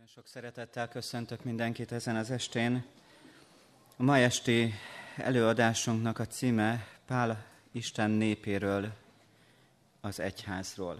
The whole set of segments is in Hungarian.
Nagyon sok szeretettel köszöntök mindenkit ezen az estén. A ma esti előadásunknak a címe Pál Isten népéről, az egyházról.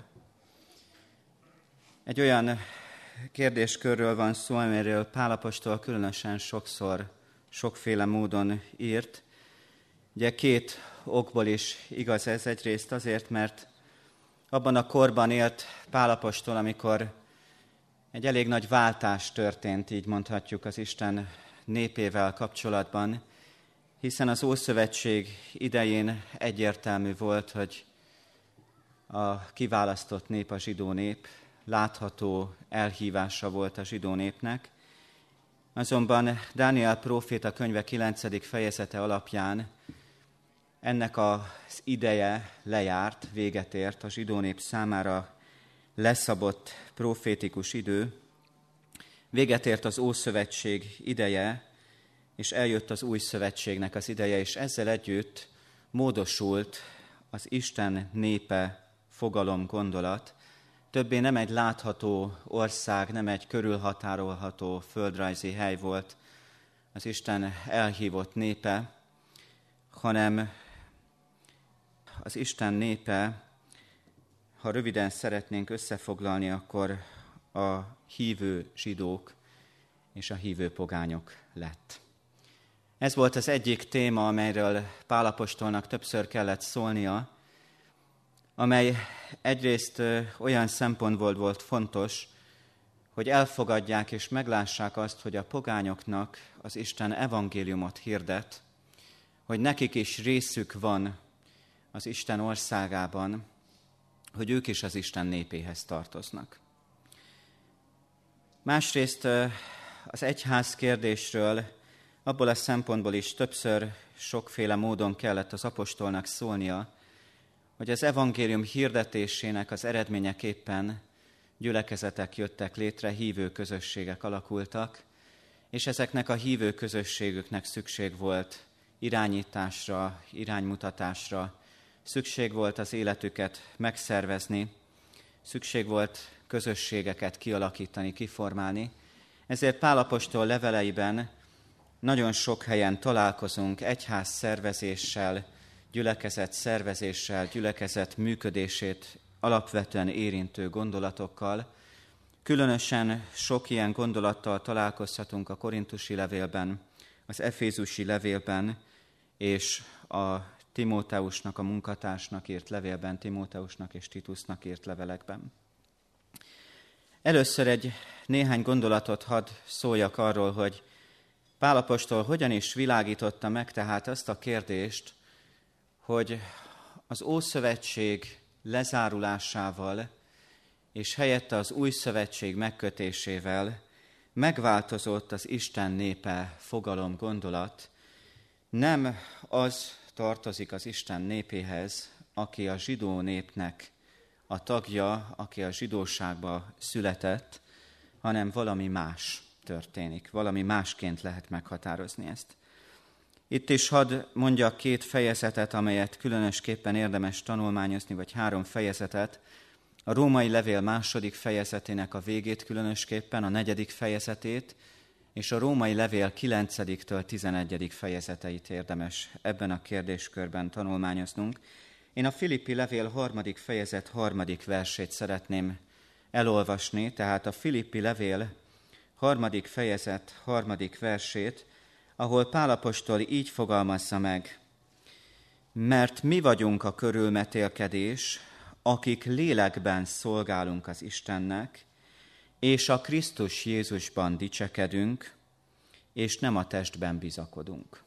Egy olyan kérdéskörről van szó, amiről Pál apostol különösen sokszor, sokféle módon írt. Ugye két okból is igaz ez, egyrészt azért, mert abban a korban élt Pál apostol, amikor egy elég nagy váltás történt, így mondhatjuk, az Isten népével kapcsolatban, hiszen az Ószövetség idején egyértelmű volt, hogy a kiválasztott nép a zsidó nép, látható elhívása volt a zsidó népnek. Azonban Dániel próféta könyve 9. fejezete alapján ennek az ideje lejárt, véget ért, a zsidó nép számára leszabott profétikus idő, véget ért az Ószövetség ideje, és eljött az Új Szövetségnek az ideje, és ezzel együtt módosult az Isten népe fogalom, gondolat. Többé nem egy látható ország, nem egy körülhatárolható földrajzi hely volt az Isten elhívott népe, hanem az Isten népe, ha röviden szeretnénk összefoglalni, akkor a hívő zsidók és a hívő pogányok lett. Ez volt az egyik téma, amelyről Pál apostolnak többször kellett szólnia, amely egyrészt olyan szempontból volt fontos, hogy elfogadják és meglássák azt, hogy a pogányoknak az Isten evangéliumot hirdet, hogy nekik is részük van az Isten országában, hogy ők is az Isten népéhez tartoznak. Másrészt az egyház kérdésről abból a szempontból is többször sokféle módon kellett az apostolnak szólnia, hogy az evangélium hirdetésének az eredményeképpen gyülekezetek jöttek létre, hívő közösségek alakultak, és ezeknek a hívő közösségüknek szükség volt irányításra, iránymutatásra, szükség volt az életüket megszervezni, szükség volt közösségeket kialakítani, kiformálni. Ezért Pál apostol leveleiben nagyon sok helyen találkozunk egyház szervezéssel, gyülekezet szervezéssel, gyülekezet működését alapvetően érintő gondolatokkal. Különösen sok ilyen gondolattal találkozhatunk a korintusi levélben, az efézusi levélben és a Timóteusnak, a munkatársnak írt levélben, Timóteusnak és Titusnak írt levelekben. Először néhány gondolatot hadd szóljak arról, hogy Pál apostol hogyan is világította meg tehát azt a kérdést, hogy az Ószövetség lezárulásával és helyette az Új Szövetség megkötésével megváltozott az Isten népe fogalom, gondolat. Nem az tartozik az Isten népéhez, aki a zsidó népnek a tagja, aki a zsidóságba született, hanem valami más történik, valami másként lehet meghatározni ezt. Itt is hadd mondjak 2 fejezetet, amelyet különösképpen érdemes tanulmányozni, vagy 3 fejezetet. A római levél 2. fejezetének a végét különösképpen, a 4. fejezetét, és a római levél 9-től 11. fejezeteit érdemes ebben a kérdéskörben tanulmányoznunk. Én a Filippi levél 3. fejezet 3. versét szeretném elolvasni, tehát a Filippi levél 3. fejezet 3. versét, ahol Pál apostol így fogalmazza meg: mert mi vagyunk a körülmetélkedés, akik lélekben szolgálunk az Istennek, és a Krisztus Jézusban dicsekedünk, és nem a testben bizakodunk.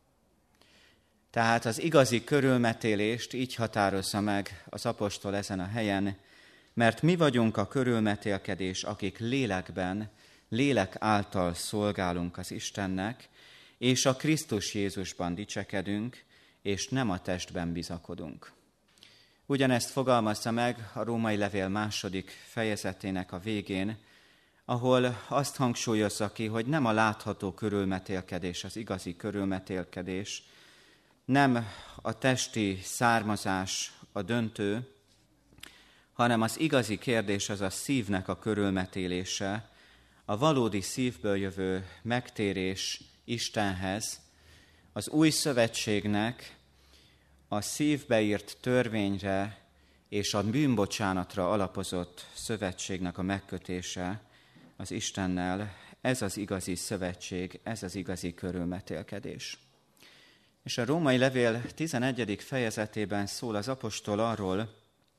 Tehát az igazi körülmetélést így határozza meg az apostol ezen a helyen, mert mi vagyunk a körülmetélkedés, akik lélekben, lélek által szolgálunk az Istennek, és a Krisztus Jézusban dicsekedünk, és nem a testben bizakodunk. Ugyanezt fogalmazza meg a római levél 2. fejezetének a végén, ahol azt hangsúlyozza ki, hogy nem a látható körülmetélkedés az igazi körülmetélkedés, nem a testi származás a döntő, hanem az igazi kérdés az a szívnek a körülmetélése, a valódi szívből jövő megtérés Istenhez, az új szövetségnek a szívbe írt törvényre és a bűnbocsánatra alapozott szövetségnek a megkötése az Istennel, ez az igazi szövetség, ez az igazi körülmetélkedés. És a római levél 11. fejezetében szól az apostol arról,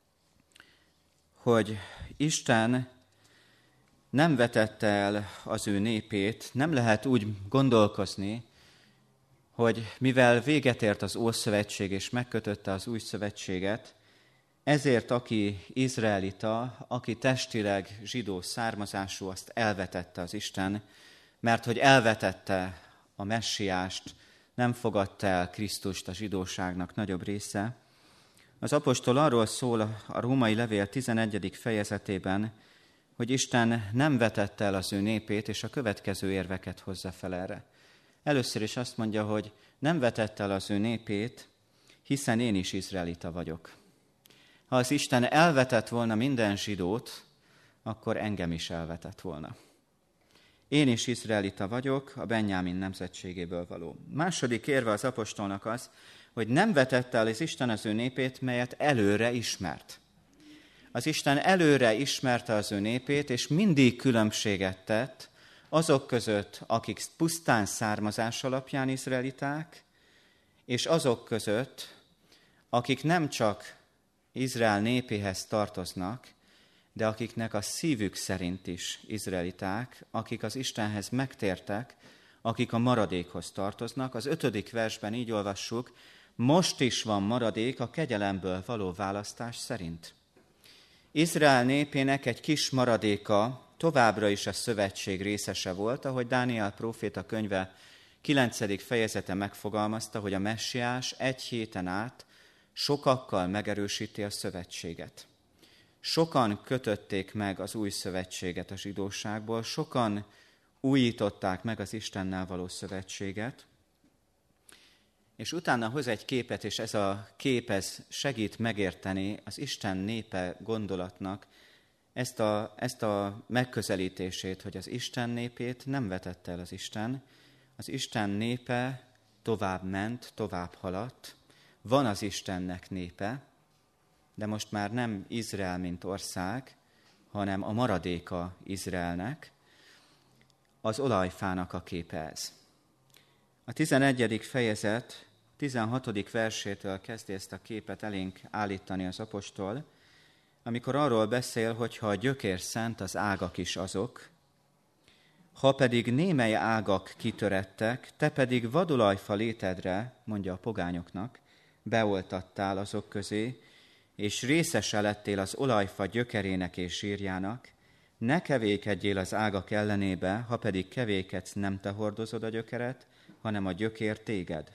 hogy Isten nem vetette el az ő népét, nem lehet úgy gondolkozni, hogy mivel véget ért az Ószövetség és megkötötte az új szövetséget, ezért aki izraelita, aki testileg zsidó származású, azt elvetette az Isten, mert hogy elvetette a messiást, nem fogadta el Krisztust a zsidóságnak nagyobb része. Az apostol arról szól a római levél 11. fejezetében, hogy Isten nem vetette el az ő népét, és a következő érveket hozza fel erre. Először is azt mondja, hogy nem vetette el az ő népét, hiszen én is izraelita vagyok. Ha az Isten elvetett volna minden zsidót, akkor engem is elvetett volna. Én is izraelita vagyok, a Benjámin nemzetségéből való. Második érve az apostolnak az, hogy nem vetette el az Isten az ő népét, melyet előre ismert. Az Isten előre ismerte az ő népét, és mindig különbséget tett azok között, akik pusztán származás alapján izraeliták, és azok között, akik nem csak Izrael népéhez tartoznak, de akiknek a szívük szerint is izraeliták, akik az Istenhez megtértek, akik a maradékhoz tartoznak. Az 5. versben így olvassuk, most is van maradék a kegyelemből való választás szerint. Izrael népének egy kis maradéka továbbra is a szövetség részese volt, ahogy Dániel próféta könyve 9. fejezete megfogalmazta, hogy a messiás egy héten át sokakkal megerősíti a szövetséget. Sokan kötötték meg az új szövetséget a zsidóságból, sokan újították meg az Istennel való szövetséget, és utána hoz egy képet, és ez a kép segít megérteni az Isten népe gondolatnak ezt a megközelítését, hogy az Isten népét nem vetette el az Isten népe tovább ment, tovább haladt, van az Istennek népe, de most már nem Izrael, mint ország, hanem a maradéka Izraelnek, az olajfának a képe ez. A 11. fejezet 16. versétől kezdi ezt a képet elénk állítani az apostol, amikor arról beszél, hogy ha a gyökér szent, az ágak is azok, ha pedig némely ágak kitörettek, te pedig vadolajfa létedre, mondja a pogányoknak, beoltattál azok közé, és részese lettél az olajfa gyökerének és zsírjának, ne kevékedjél az ágak ellenébe, ha pedig kevékedsz, nem te hordozod a gyökeret, hanem a gyökér téged.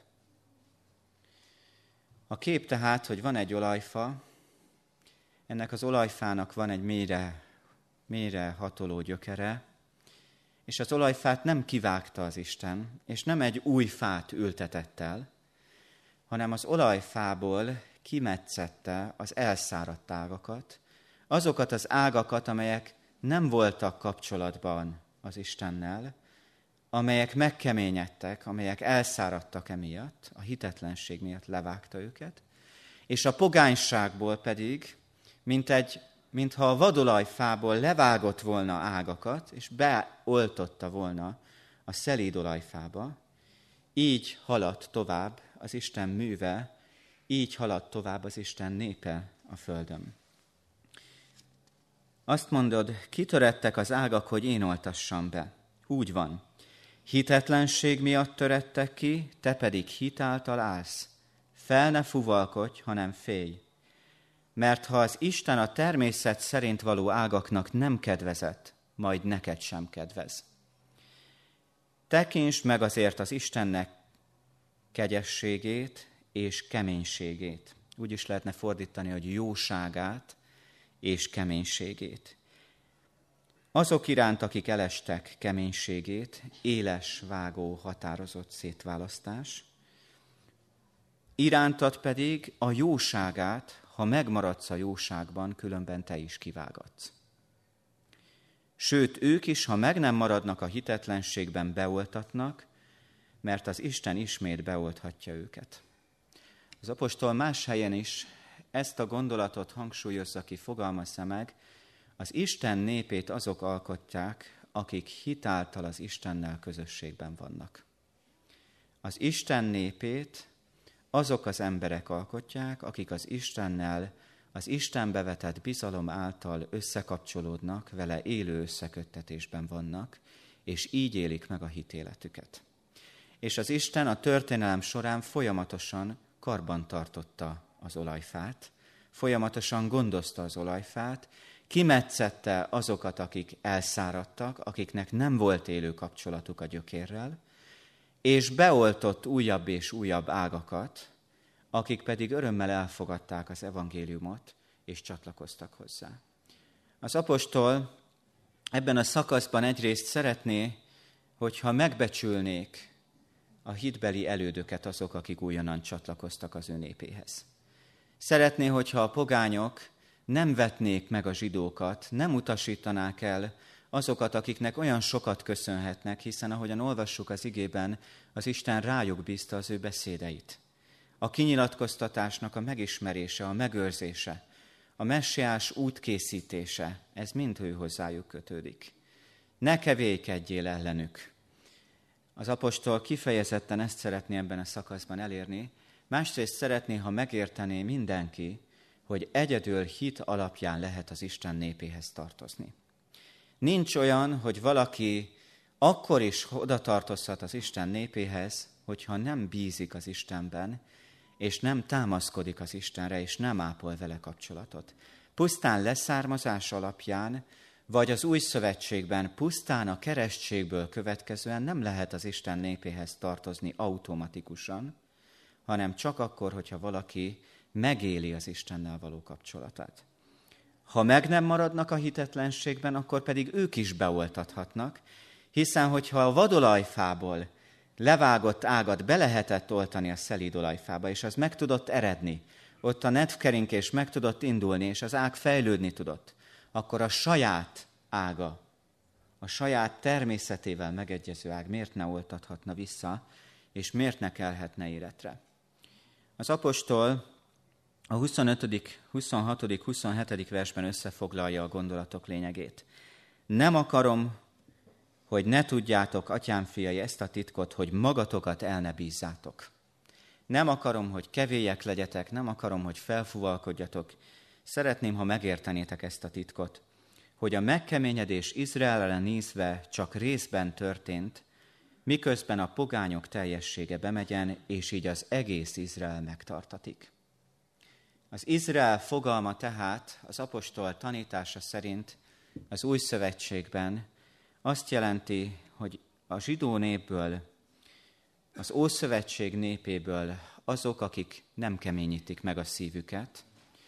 A kép tehát, hogy van egy olajfa, ennek az olajfának van egy mélyre hatoló gyökere, és az olajfát nem kivágta az Isten, és nem egy új fát ültetett el, hanem az olajfából kimetszette az elszáradt ágakat, azokat az ágakat, amelyek nem voltak kapcsolatban az Istennel, amelyek megkeményedtek, amelyek elszáradtak emiatt, a miatt levágta őket, és a pogányságból pedig, mintha a vadolajfából levágott volna ágakat, és beoltotta volna a szelíd olajfába, így haladt tovább az Isten műve, így haladt tovább az Isten népe a földön. Azt mondod, kitörettek az ágak, hogy én oltassam be. Úgy van. Hitetlenség miatt törettek ki, te pedig hit által állsz. Fel ne fuvalkodj, hanem félj. Mert ha az Isten a természet szerint való ágaknak nem kedvezett, majd neked sem kedvez. Tekintsd meg azért az Istennek kegyességét és keménységét. Úgy is lehetne fordítani, hogy jóságát és keménységét. Azok iránt, akik elestek keménységét, éles, vágó, határozott szétválasztás, irántad pedig a jóságát, ha megmaradsz a jóságban, különben te is kivágatsz. Sőt, ők is, ha meg nem maradnak a hitetlenségben, beoltatnak, mert az Isten ismét beolthatja őket. Az apostol más helyen is ezt a gondolatot hangsúlyozza ki, fogalmazza meg, az Isten népét azok alkotják, akik hitáltal az Istennel közösségben vannak. Az Isten népét azok az emberek alkotják, akik az Istennel, az Istenbe vetett bizalom által összekapcsolódnak, vele élő összeköttetésben vannak, és így élik meg a hitéletüket. És az Isten a történelem során folyamatosan karban tartotta az olajfát, folyamatosan gondozta az olajfát, kimetszette azokat, akik elszáradtak, akiknek nem volt élő kapcsolatuk a gyökérrel, és beoltott újabb és újabb ágakat, akik pedig örömmel elfogadták az evangéliumot, és csatlakoztak hozzá. Az apostol ebben a szakaszban egyrészt szeretné, hogyha megbecsülnék a hitbeli elődöket azok, akik újonnan csatlakoztak az ő népéhez. Szeretné, hogyha a pogányok nem vetnék meg a zsidókat, nem utasítanák el azokat, akiknek olyan sokat köszönhetnek, hiszen ahogyan olvassuk az igében, az Isten rájuk bízta az ő beszédeit. A kinyilatkoztatásnak a megismerése, a megőrzése, a messiás útkészítése, ez mind ő hozzájuk kötődik. Ne kevélykedjél ellenük. Az apostol kifejezetten ezt szeretné ebben a szakaszban elérni, másrészt szeretné, ha megértené mindenki, hogy egyedül hit alapján lehet az Isten népéhez tartozni. Nincs olyan, hogy valaki akkor is oda tartozhat az Isten népéhez, hogyha nem bízik az Istenben, és nem támaszkodik az Istenre, és nem ápol vele kapcsolatot. Pusztán leszármazás alapján, vagy az új szövetségben pusztán a keresztségből következően nem lehet az Isten népéhez tartozni automatikusan, hanem csak akkor, hogyha valaki megéli az Istennel való kapcsolatát. Ha meg nem maradnak a hitetlenségben, akkor pedig ők is beoltathatnak, hiszen hogyha a vadolajfából levágott ágat be lehetett oltani a szelíd olajfába, és az meg tudott eredni, ott a nedvkerinkés meg tudott indulni, és az ág fejlődni tudott, akkor a saját ága, a saját természetével megegyező ág miért ne oltathatna vissza, és miért ne kelhetne életre? Az apostol a 25., 26., 27. versben összefoglalja a gondolatok lényegét. Nem akarom, hogy ne tudjátok, atyám fiai, ezt a titkot, hogy magatokat el ne bízzátok. Nem akarom, hogy kevélyek legyetek, nem akarom, hogy felfúvalkodjatok. Szeretném, ha megértenétek ezt a titkot, hogy a megkeményedés Izraelre nézve csak részben történt, miközben a pogányok teljessége bemegyen, és így az egész Izrael megtartatik. Az Izrael fogalma tehát az apostol tanítása szerint az új szövetségben azt jelenti, hogy a zsidó népből, az Ószövetség népéből azok, akik nem keményítik meg a szívüket,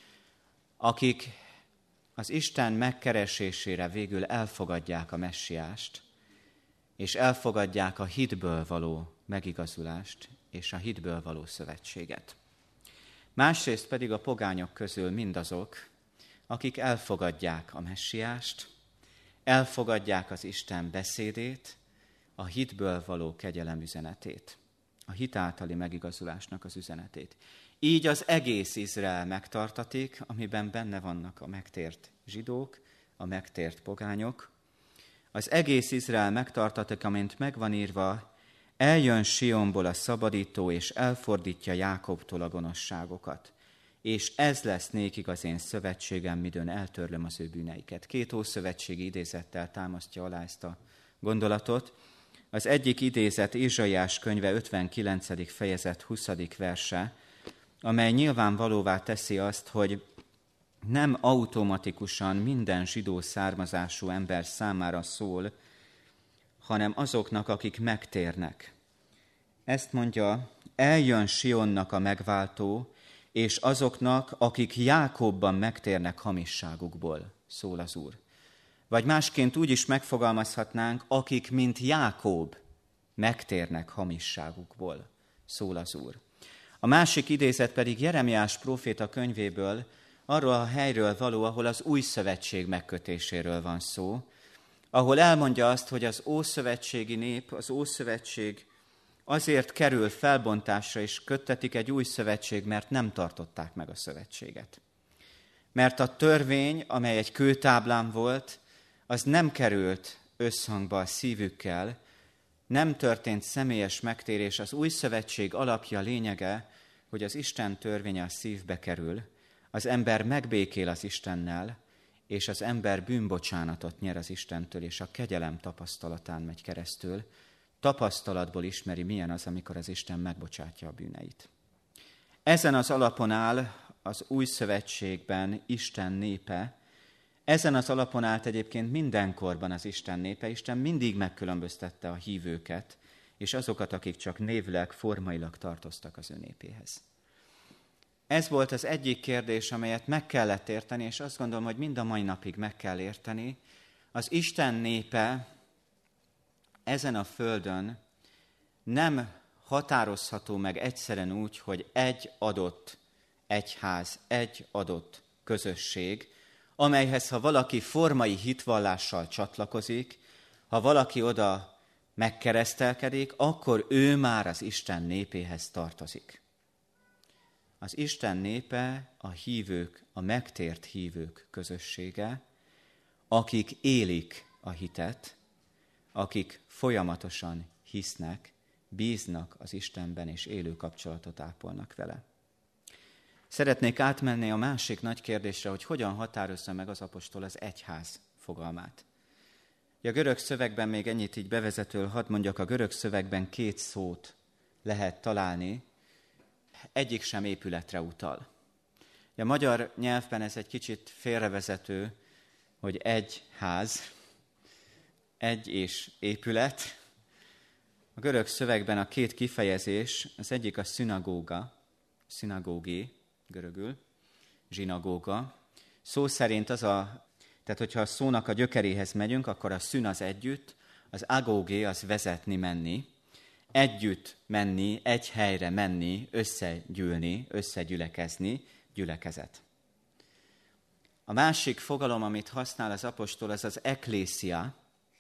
akik az Isten megkeresésére végül elfogadják a messiást, és elfogadják a hitből való megigazulást és a hitből való szövetséget. Másrészt pedig a pogányok közül mindazok, akik elfogadják a messiást, elfogadják az Isten beszédét, a hitből való kegyelem üzenetét, a hit általi megigazulásnak az üzenetét. Így az egész Izrael megtartatik, amiben benne vannak a megtért zsidók, a megtért pogányok. Az egész Izrael megtartatik, amint megvan írva, eljön Sionból a szabadító, és elfordítja Jákobtól a gonoszságokat. És ez lesz nékik az én szövetségem, midőn eltörlöm az ő bűneiket. 2 ószövetségi idézettel támasztja alá ezt a gondolatot. Az egyik idézet Ézsaiás könyve 59. fejezet 20. verse, amely nyilvánvalóvá teszi azt, hogy nem automatikusan minden zsidó származású ember számára szól, hanem azoknak, akik megtérnek. Ezt mondja, eljön Sionnak a megváltó, és azoknak, akik Jákobban megtérnek hamisságukból, szól az Úr. Vagy másként úgy is megfogalmazhatnánk, akik, mint Jákob, megtérnek hamisságukból, szól az Úr. A másik idézet pedig Jeremiás próféta könyvéből, arról a helyről való, ahol az új szövetség megkötéséről van szó, ahol elmondja azt, hogy az ószövetségi nép, az ószövetség azért kerül felbontásra, és köttetik egy új szövetség, mert nem tartották meg a szövetséget. Mert a törvény, amely egy kőtáblán volt, az nem került összhangba a szívükkel, nem történt személyes megtérés. Az új szövetség alapja, lényege, hogy az Isten törvénye a szívbe kerül, az ember megbékél az Istennel, és az ember bűnbocsánatot nyer az Istentől, és a kegyelem tapasztalatán megy keresztül. Tapasztalatból ismeri, milyen az, amikor az Isten megbocsátja a bűneit. Ezen az alapon áll az új szövetségben Isten népe. Ezen az alapon állt egyébként mindenkorban az Isten népe. Isten mindig megkülönböztette a hívőket, és azokat, akik csak névleg, formailag tartoztak az ő népéhez. Ez volt az egyik kérdés, amelyet meg kellett érteni, és azt gondolom, hogy mind a mai napig meg kell érteni. Az Isten népe ezen a földön nem határozható meg egyszerűen úgy, hogy egy adott egyház, egy adott közösség, amelyhez, ha valaki formai hitvallással csatlakozik, ha valaki oda megkeresztelkedik, akkor ő már az Isten népéhez tartozik. Az Isten népe a hívők, a megtért hívők közössége, akik élik a hitet, akik folyamatosan hisznek, bíznak az Istenben, és élő kapcsolatot ápolnak vele. Szeretnék átmenni a másik nagy kérdésre, hogy hogyan határozza meg az apostol az egyház fogalmát. A görög szövegben, még ennyit így bevezetőül hadd mondjak, a görög szövegben 2 szót lehet találni, egyik sem épületre utal. A magyar nyelvben ez egy kicsit félrevezető, hogy egy ház, egy és épület. A görög szövegben a 2 kifejezés, az egyik a szinagóga, szinagógé, görögül, zsinagóga. Szó szerint tehát hogyha a szónak a gyökeréhez megyünk, akkor a szün az együtt, az agógé az vezetni, menni. Együtt menni, egy helyre menni, összegyűlni, összegyülekezni, gyülekezet. A másik fogalom, amit használ az apostol, az az eklészia.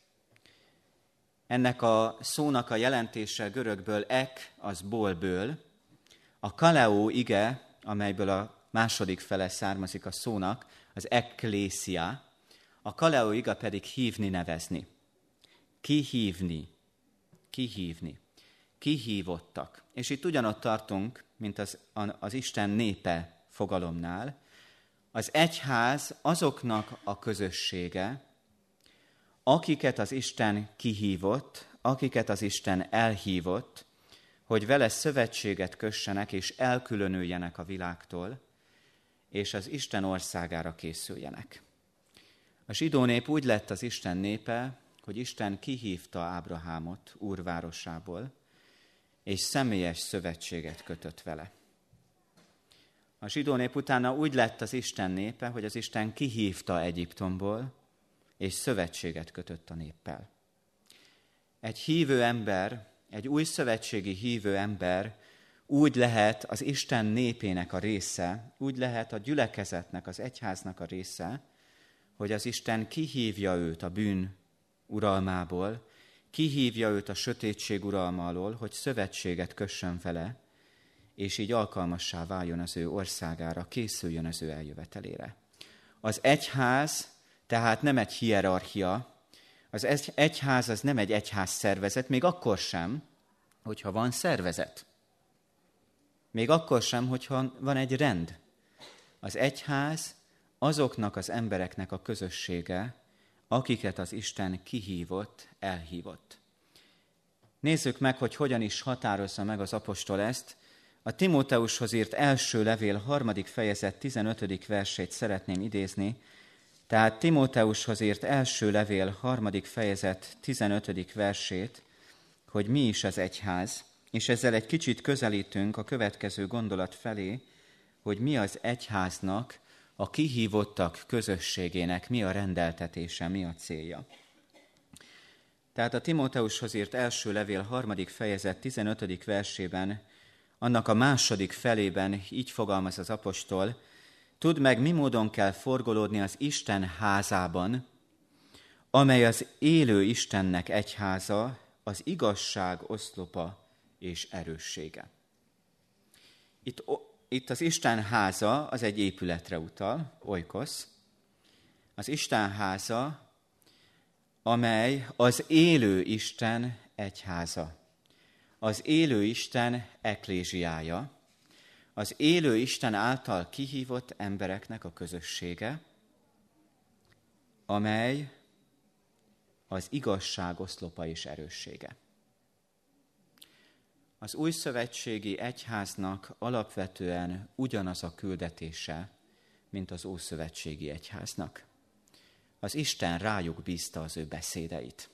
Ennek a szónak a jelentése görögből az ből, a kaleo ige, amelyből a második fele származik a szónak, az eklészia, a kaleo iga pedig hívni, nevezni. Kihívni. Kihívottak. És itt ugyanott tartunk, mint az Isten népe fogalomnál. Az egyház azoknak a közössége, akiket az Isten kihívott, akiket az Isten elhívott, hogy vele szövetséget kössenek és elkülönüljenek a világtól, és az Isten országára készüljenek. A zsidó nép úgy lett az Isten népe, hogy Isten kihívta Ábrahámot úrvárosából, és személyes szövetséget kötött vele. A zsidó nép utána úgy lett az Isten népe, hogy az Isten kihívta Egyiptomból, és szövetséget kötött a néppel. Egy hívő ember, egy új szövetségi hívő ember úgy lehet az Isten népének a része, úgy lehet a gyülekezetnek, az egyháznak a része, hogy az Isten kihívja őt a bűn uralmából, kihívja őt a sötétség uralma alól, hogy szövetséget kössön vele, és így alkalmassá váljon az ő országára, készüljön az ő eljövetelére. Az egyház tehát nem egy hierarchia, az egyház az nem egy egyház szervezet, még akkor sem, hogyha van szervezet. Még akkor sem, hogyha van egy rend. Az egyház azoknak az embereknek a közössége, akiket az Isten kihívott, elhívott. Nézzük meg, hogy hogyan is határozza meg az apostol ezt. A Timóteushoz írt első levél 3. fejezet 15. versét szeretném idézni. Tehát Timóteushoz írt első levél 3. fejezet 15. versét, hogy mi is az egyház, és ezzel egy kicsit közelítünk a következő gondolat felé, hogy mi az egyháznak, a kihívottak közösségének mi a rendeltetése, mi a célja. Tehát a Timóteushoz írt első levél 3. fejezet 15. versében, annak a második felében így fogalmaz az apostol: tudd meg, mi módon kell forgolódni az Isten házában, amely az élő Istennek egyháza, az igazság oszlopa és erőssége. Itt az Isten háza az egy épületre utal, oikosz. Az Isten háza, amely az élő Isten egyháza. Az élő Isten eklézsiája, az élő Isten által kihívott embereknek a közössége, amely az igazság oszlopa és erőssége. Az újszövetségi egyháznak alapvetően ugyanaz a küldetése, mint az ószövetségi egyháznak. Az Isten rájuk bízta az ő beszédeit.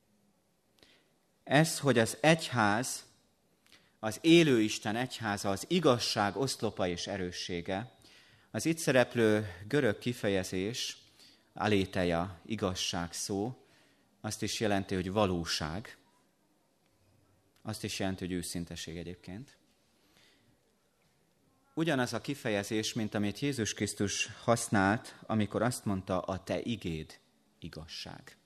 Ez, hogy az egyház, az élő Isten egyháza, az igazság oszlopa és erőssége, az itt szereplő görög kifejezés, aléteia, igazság szó, azt is jelenti, hogy valóság, azt is jelenti, hogy őszinteség egyébként. Ugyanaz a kifejezés, mint amit Jézus Krisztus használt, amikor azt mondta, a te igéd igazság.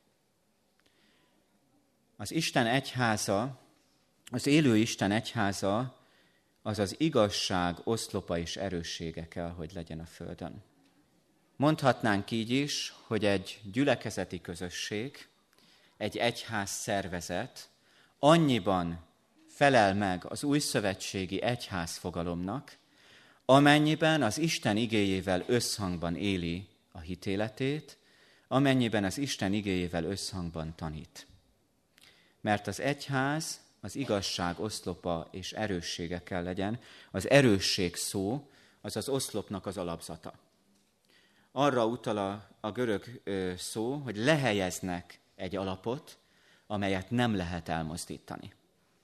Az Isten egyháza, az élő Isten egyháza, az az igazság oszlopa és erőssége kell, hogy legyen a földön. Mondhatnánk így is, hogy egy gyülekezeti közösség, egy egyház szervezet annyiban felel meg az újszövetségi egyház fogalomnak, amennyiben az Isten igéjével összhangban éli a hitéletét, amennyiben az Isten igéjével összhangban tanít. Mert az egyház az igazság oszlopa és erőssége kell legyen, az erősség szó, az az oszlopnak az alapzata. Arra utal a görög szó, hogy lehelyeznek egy alapot, amelyet nem lehet elmozdítani.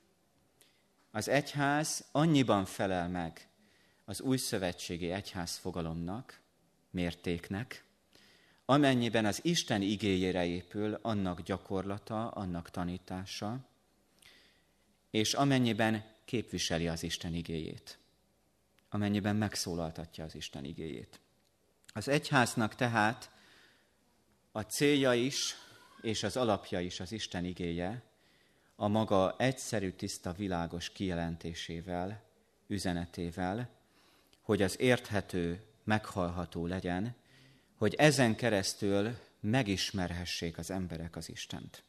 Az egyház annyiban felel meg az újszövetségi egyház fogalomnak, mértéknek, amennyiben az Isten igéjére épül annak gyakorlata, annak tanítása, és amennyiben képviseli az Isten igéjét, amennyiben megszólaltatja az Isten igéjét. Az egyháznak tehát a célja is, és az alapja is az Isten igéje, a maga egyszerű, tiszta, világos kijelentésével, üzenetével, hogy az érthető, meghallható legyen, hogy ezen keresztül megismerhessék az emberek az Istent.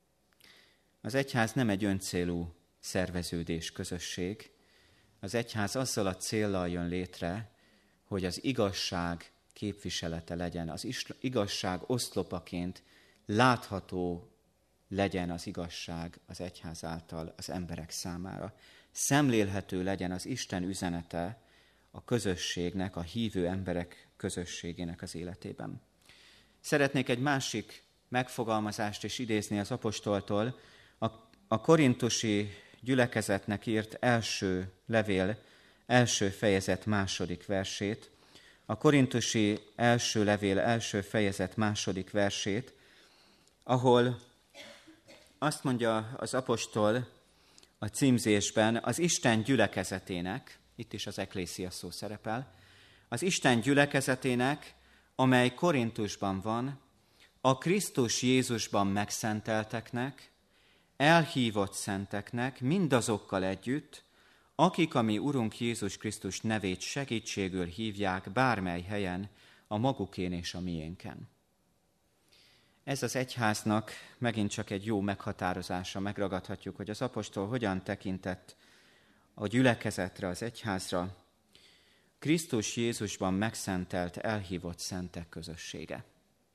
Az egyház nem egy öncélú szerveződés, közösség. Az egyház azzal a céllal jön létre, hogy az igazság képviselete legyen, az igazság oszlopaként látható legyen az igazság az egyház által az emberek számára. Szemlélhető legyen az Isten üzenete a közösségnek, a hívő emberek közösségének az életében. Szeretnék egy másik megfogalmazást is idézni az apostoltól, a korintusi gyülekezetnek írt első levél, első fejezet második versét, a korintusi első levél első fejezet második versét, ahol azt mondja az apostol a címzésben, az Isten gyülekezetének, itt is az eklészia szó szerepel, az Isten gyülekezetének, amely Korintusban van, a Krisztus Jézusban megszentelteknek, elhívott szenteknek, mindazokkal együtt, akik a mi Urunk Jézus Krisztus nevét segítségül hívják bármely helyen, a magukén és a miénken. Ez az egyháznak megint csak egy jó meghatározása, megragadhatjuk, hogy az apostol hogyan tekintett a gyülekezetre, az egyházra, Krisztus Jézusban megszentelt, elhívott szentek közössége.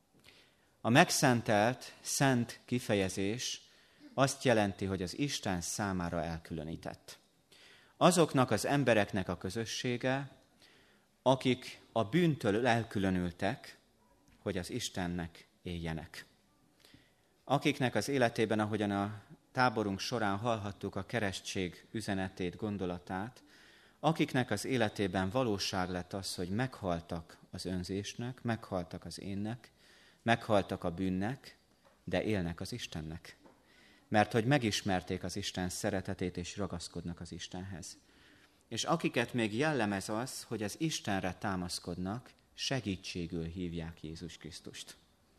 A megszentelt, szent kifejezés azt jelenti, hogy az Isten számára elkülönített. Azoknak az embereknek a közössége, akik a bűntől elkülönültek, hogy az Istennek éljenek. Akiknek az életében, ahogyan a táborunk során hallhattuk a keresztség üzenetét, gondolatát, akiknek az életében valóság lett az, hogy meghaltak az önzésnek, meghaltak az énnek, meghaltak a bűnnek, de élnek az Istennek. Mert hogy megismerték az Isten szeretetét, és ragaszkodnak az Istenhez. És akiket még jellemez az, hogy az Istenre támaszkodnak, segítségül hívják Jézus Krisztust.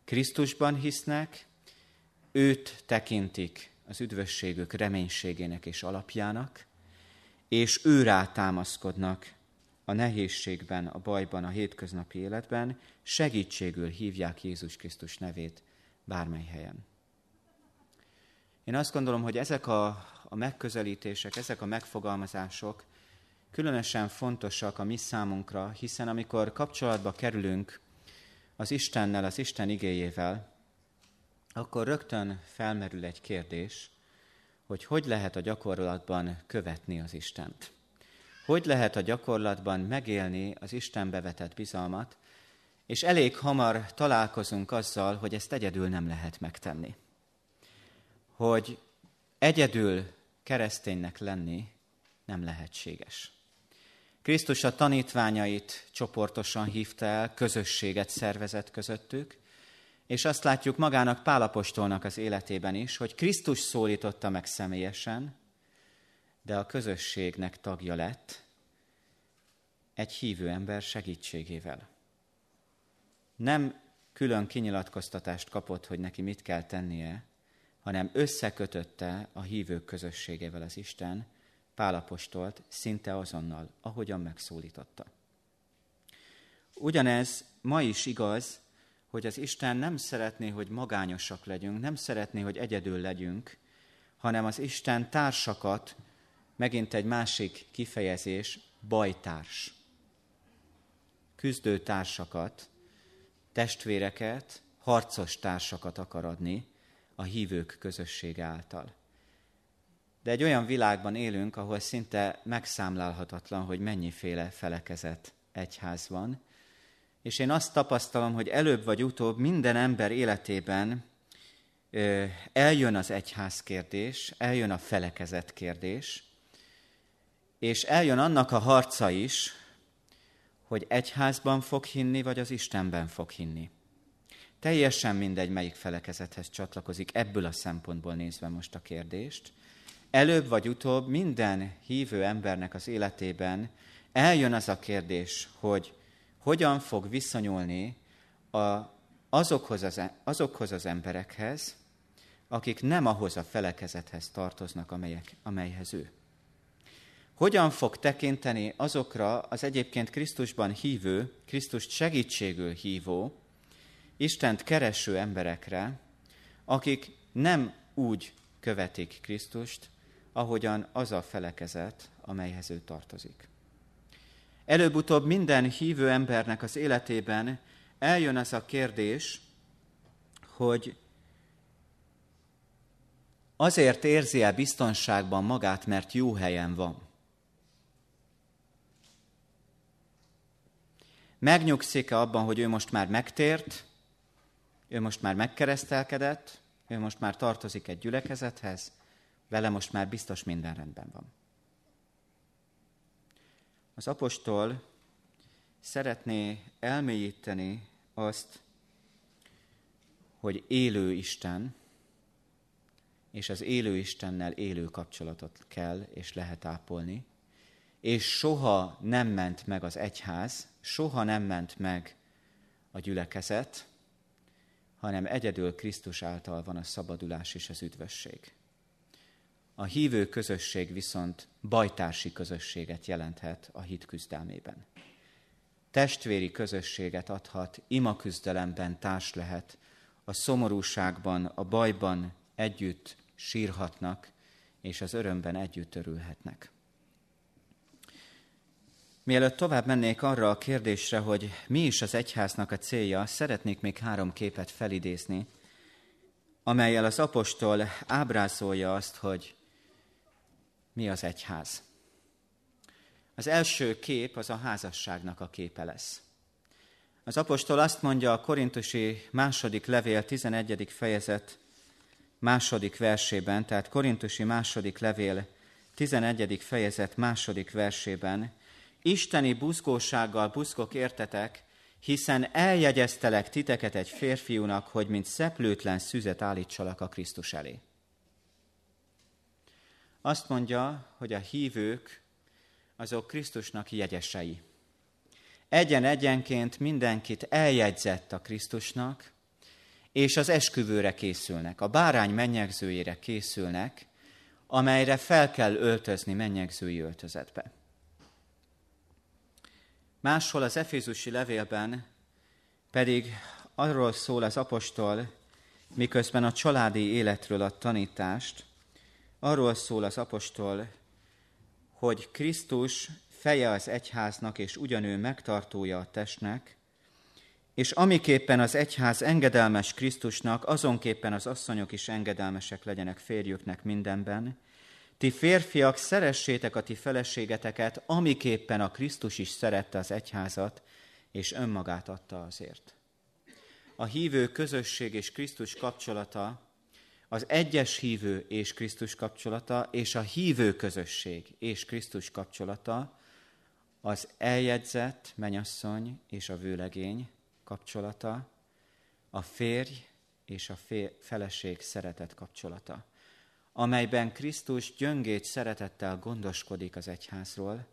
Krisztusban hisznek, őt tekintik az üdvösségük reménységének és alapjának, és őrá támaszkodnak a nehézségben, a bajban, a hétköznapi életben, segítségül hívják Jézus Krisztus nevét bármely helyen. Én azt gondolom, hogy ezek a megközelítések, ezek a megfogalmazások különösen fontosak a mi számunkra, hiszen amikor kapcsolatba kerülünk az Istennel, az Isten igéjével, akkor rögtön felmerül egy kérdés, hogy lehet a gyakorlatban követni az Istent. Hogy lehet a gyakorlatban megélni az Istenbe vetett bizalmat, és elég hamar találkozunk azzal, hogy ezt egyedül nem lehet megtenni. Hogy egyedül kereszténynek lenni nem lehetséges. Krisztus a tanítványait csoportosan hívta el, közösséget szervezett közöttük, és azt látjuk magának Pál apostolnak az életében is, hogy Krisztus szólította meg személyesen, de a közösségnek tagja lett egy hívő ember segítségével. Nem külön kinyilatkoztatást kapott, hogy neki mit kell tennie, hanem összekötötte a hívők közösségével az Isten, Pál apostolt szinte azonnal, ahogyan megszólította. Ugyanez ma is igaz, hogy az Isten nem szeretné, hogy magányosak legyünk, nem szeretné, hogy egyedül legyünk, hanem az Isten társakat, megint egy másik kifejezés, bajtárs, küzdő társakat, testvéreket, harcos társakat akar adni a hívők közössége által. De egy olyan világban élünk, ahol szinte megszámlálhatatlan, hogy mennyiféle felekezet egyház van, és én azt tapasztalom, hogy előbb vagy utóbb minden ember életében eljön az egyház kérdés, eljön a felekezet kérdés, és eljön annak a harca is, hogy egyházban fog hinni, vagy az Istenben fog hinni. Teljesen mindegy, melyik felekezethez csatlakozik, ebből a szempontból nézve most a kérdést. Előbb vagy utóbb minden hívő embernek az életében eljön az a kérdés, hogy hogyan fog viszonyulni azokhoz az emberekhez, akik nem ahhoz a felekezethez tartoznak, amelyhez ő. Hogyan fog tekinteni azokra az egyébként Krisztusban hívő, Krisztust segítségül hívó, Istent kereső emberekre, akik nem úgy követik Krisztust, ahogyan az a felekezet, amelyhez ő tartozik. Előbb-utóbb minden hívő embernek az életében eljön az a kérdés, hogy azért érzi-e biztonságban magát, mert jó helyen van. Megnyugszik-e abban, hogy ő most már megtért, ő most már megkeresztelkedett, ő most már tartozik egy gyülekezethez, vele most már biztos minden rendben van. Az apostol szeretné elmélyíteni azt, hogy élő Isten, és az élő Istennel élő kapcsolatot kell és lehet ápolni, és soha nem ment meg az egyház, soha nem ment meg a gyülekezet, hanem egyedül Krisztus által van a szabadulás és az üdvösség. A hívő közösség viszont bajtársi közösséget jelenthet a hit küzdelmében. Testvéri közösséget adhat, imaküzdelemben társ lehet, a szomorúságban, a bajban együtt sírhatnak, és az örömben együtt örülhetnek. Mielőtt tovább mennék arra a kérdésre, hogy mi is az egyháznak a célja, szeretnék még 3 képet felidézni, amellyel az apostol ábrázolja azt, hogy mi az egyház. Az első kép az a házasságnak a képe lesz. Az apostol azt mondja a korintusi második levél 11. fejezet második versében, tehát korintusi második levél 11. fejezet második versében, isteni buzgósággal buzgok értetek, hiszen eljegyeztelek titeket egy férfiúnak, hogy mint szeplőtlen szüzet állítsalak a Krisztus elé. Azt mondja, hogy a hívők azok Krisztusnak jegyesei. Egyen-egyenként mindenkit eljegyzett a Krisztusnak, és az esküvőre készülnek, a bárány mennyegzőjére készülnek, amelyre fel kell öltözni mennyegzői öltözetbe. Máshol az efézusi levélben pedig arról szól az apostol, miközben a családi életről ad tanítást, arról szól az apostol, hogy Krisztus feje az egyháznak, és ugyanő megtartója a testnek, és amiképpen az egyház engedelmes Krisztusnak, azonképpen az asszonyok is engedelmesek legyenek férjüknek mindenben. Ti férfiak, szeressétek a ti feleségeteket, amiképpen a Krisztus is szerette az egyházat, és önmagát adta azért. A hívő közösség és Krisztus kapcsolata, az egyes hívő és Krisztus kapcsolata, és a hívő közösség és Krisztus kapcsolata, az eljegyzett mennyasszony és a vőlegény kapcsolata, a férj és a feleség szeretet kapcsolata, amelyben Krisztus gyöngéd szeretettel gondoskodik az egyházról,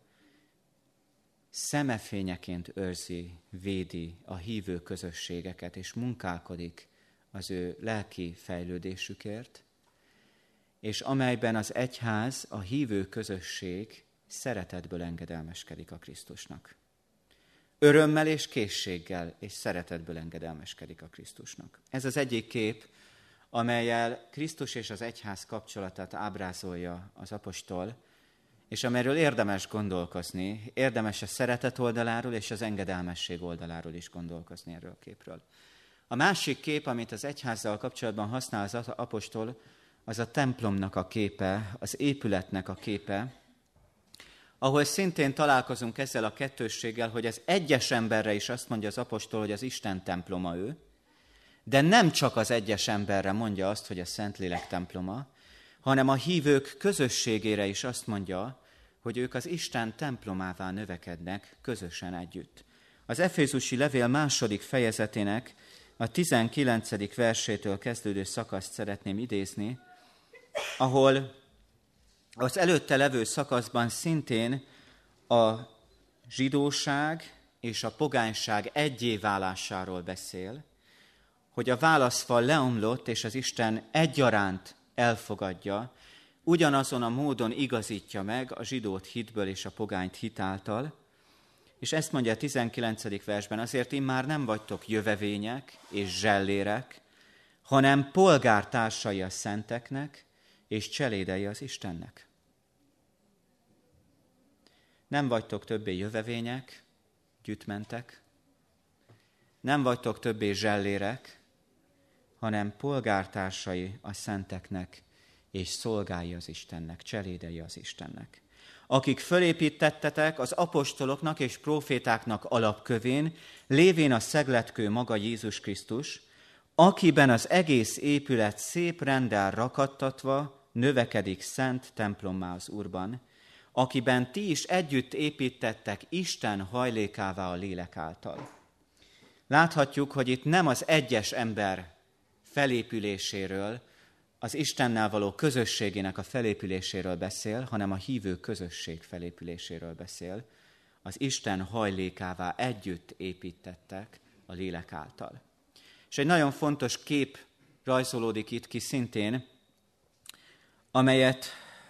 szemefényeként őrzi, védi a hívő közösségeket, és munkálkodik az ő lelki fejlődésükért, és amelyben az egyház, a hívő közösség szeretetből engedelmeskedik a Krisztusnak. Örömmel és készséggel és szeretetből engedelmeskedik a Krisztusnak. Ez az egyik kép, amellyel Krisztus és az egyház kapcsolatát ábrázolja az apostol, és amelyről érdemes gondolkozni, érdemes a szeretet oldaláról és az engedelmesség oldaláról is gondolkozni erről a képről. A másik kép, amit az egyházzal kapcsolatban használ az apostol, az a templomnak a képe, az épületnek a képe, ahol szintén találkozunk ezzel a kettősséggel, hogy az egyes emberre is azt mondja az apostol, hogy az Isten temploma ő, de nem csak az egyes emberre mondja azt, hogy a Szentlélek temploma, hanem a hívők közösségére is azt mondja, hogy ők az Isten templomává növekednek közösen együtt. Az efézusi levél 2. fejezetének a 19. versétől kezdődő szakaszt szeretném idézni, ahol az előtte levő szakaszban szintén a zsidóság és a pogányság egyé válásáról beszél, hogy a válaszfal leomlott, és az Isten egyaránt elfogadja, ugyanazon a módon igazítja meg a zsidót hitből és a pogányt hit által, és ezt mondja a 19. versben, azért immár nem vagytok jövevények és zsellérek, hanem polgártársai a szenteknek, és cselédei az Istennek. Nem vagytok többé jövevények, gyütmentek, nem vagytok többé zsellérek, hanem polgártársai a szenteknek, és szolgái az Istennek, cselédei az Istennek. Akik fölépítettetek az apostoloknak és prófétáknak alapkövén, lévén a szegletkő maga Jézus Krisztus, akiben az egész épület szép renddel rakattatva növekedik szent templommá az Úrban, akiben ti is együtt építettek Isten hajlékává a lélek által. Láthatjuk, hogy itt nem az egyes ember felépüléséről, az Istennel való közösségének a felépüléséről beszél, hanem a hívő közösség felépüléséről beszél. Az Isten hajlékává együtt építettek a lélek által. És egy nagyon fontos kép rajzolódik itt ki szintén, amelyet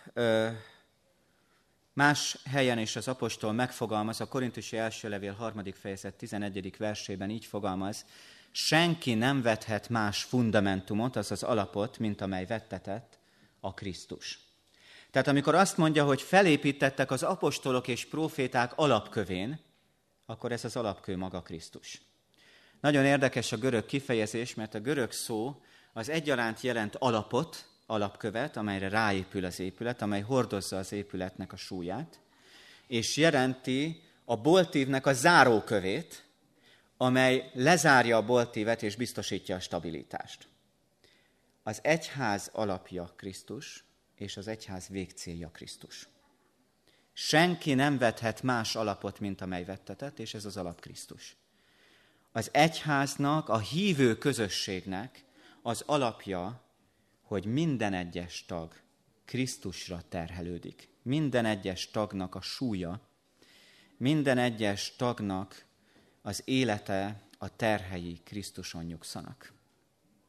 más helyen is az apostol megfogalmaz, a Korintusi első levél 3. fejezet 11. versében így fogalmaz: senki nem vethet más fundamentumot, azaz alapot, mint amely vettetett, a Krisztus. Tehát amikor azt mondja, hogy felépítettek az apostolok és próféták alapkövén, akkor ez az alapkő maga Krisztus. Nagyon érdekes a görög kifejezés, mert a görög szó az egyaránt jelent alapot, alapkövet, amelyre ráépül az épület, amely hordozza az épületnek a súlyát, és jelenti a boltívnek a zárókövét, amely lezárja a boltívet és biztosítja a stabilitást. Az egyház alapja Krisztus, és az egyház végcélja Krisztus. Senki nem vethet más alapot, mint amely vettetett, és ez az alap Krisztus. Az egyháznak, a hívő közösségnek az alapja, hogy minden egyes tag Krisztusra terhelődik. Minden egyes tagnak a súlya, minden egyes tagnak az élete, a terhei Krisztuson nyugszanak.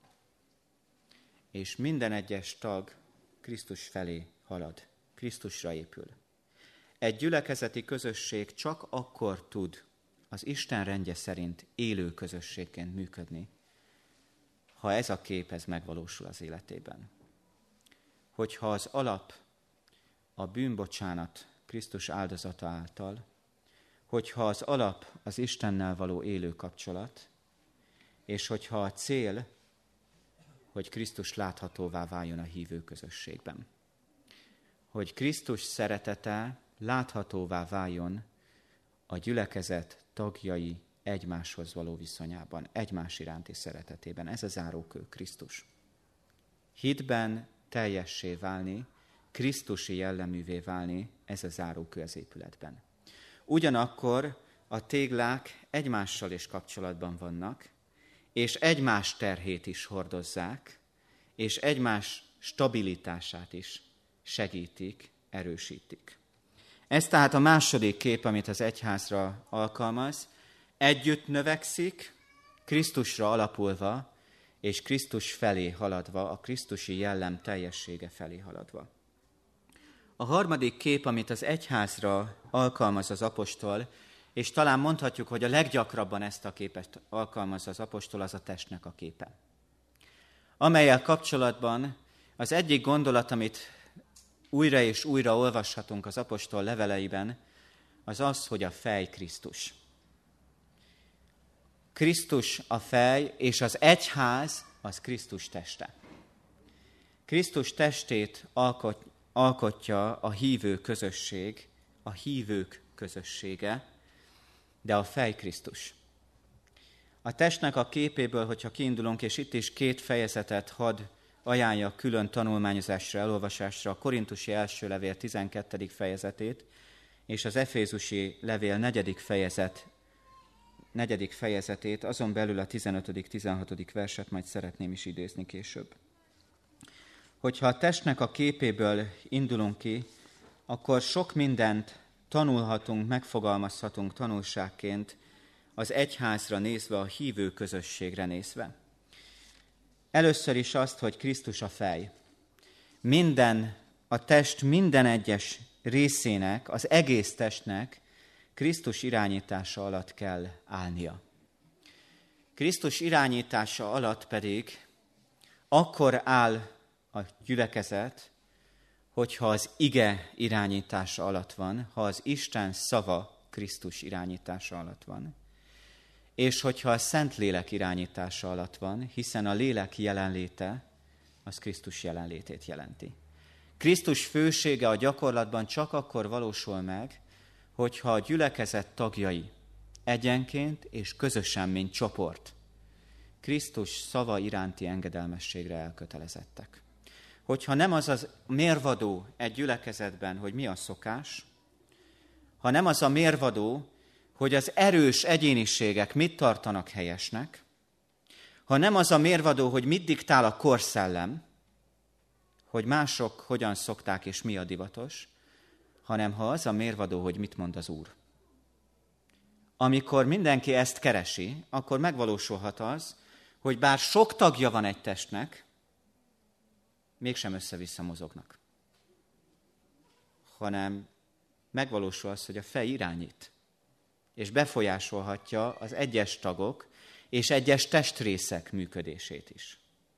és minden egyes tag Krisztus felé halad, Krisztusra épül. Egy gyülekezeti közösség csak akkor tud az Isten rendje szerint élő közösségként működni, ha ez a kép ez megvalósul az életében. Hogyha az alap a bűnbocsánat Krisztus áldozata által, hogyha az alap az Istennel való élő kapcsolat, és hogyha a cél, hogy Krisztus láthatóvá váljon a hívő közösségben. Hogy Krisztus szeretete láthatóvá váljon a gyülekezet tagjai egymáshoz való viszonyában, egymás iránti szeretetében. Ez a zárókő, Krisztus. Hitben teljessé válni, krisztusi jelleművé válni, ez a zárókő az épületben. Ugyanakkor a téglák egymással is kapcsolatban vannak, és egymás terhét is hordozzák, és egymás stabilitását is segítik, erősítik. Ez tehát a második kép, amit az egyházra alkalmaz. Együtt növekszik, Krisztusra alapulva, és Krisztus felé haladva, a krisztusi jellem teljessége felé haladva. A harmadik kép, amit az egyházra alkalmaz az apostol, és talán mondhatjuk, hogy a leggyakrabban ezt a képet alkalmazza az apostol, az a testnek a képe. Amellyel kapcsolatban az egyik gondolat, amit újra és újra olvashatunk az apostol leveleiben, az az, hogy a fej Krisztus. Krisztus a fej, és az egyház az Krisztus teste. Krisztus testét alkotja a hívő közösség, a hívők közössége, de a fej Krisztus. A testnek a képéből, hogyha kiindulunk, és itt is 2 fejezetet hadd ajánlja külön tanulmányozásra, elolvasásra, a Korintusi első levél 12. fejezetét, és az Efézusi levél 4. fejezetét, azon belül a 15.-16. verset majd szeretném is idézni később. Hogyha a testnek a képéből indulunk ki, akkor sok mindent tanulhatunk, megfogalmazhatunk tanulságként az egyházra nézve, a hívő közösségre nézve. Először is azt, hogy Krisztus a fej. A test minden egyes részének, az egész testnek Krisztus irányítása alatt kell állnia. Krisztus irányítása alatt pedig akkor áll a gyülekezet, hogyha az ige irányítása alatt van, ha az Isten szava Krisztus irányítása alatt van, és hogyha a Szentlélek irányítása alatt van, hiszen a lélek jelenléte az Krisztus jelenlétét jelenti. Krisztus fősége a gyakorlatban csak akkor valósul meg, hogyha a gyülekezet tagjai egyenként és közösen, mint csoport, Krisztus szava iránti engedelmességre elkötelezettek. Hogyha nem az a mérvadó egy gyülekezetben, hogy mi a szokás, ha nem az a mérvadó, hogy az erős egyéniségek mit tartanak helyesnek, ha nem az a mérvadó, hogy mit diktál a korszellem, hogy mások hogyan szokták és mi a divatos, hanem ha az a mérvadó, hogy mit mond az Úr. Amikor mindenki ezt keresi, akkor megvalósulhat az, hogy bár sok tagja van egy testnek, mégsem össze-vissza mozognak. Hanem megvalósul az, hogy a fej irányít, és befolyásolhatja az egyes tagok és egyes testrészek működését is.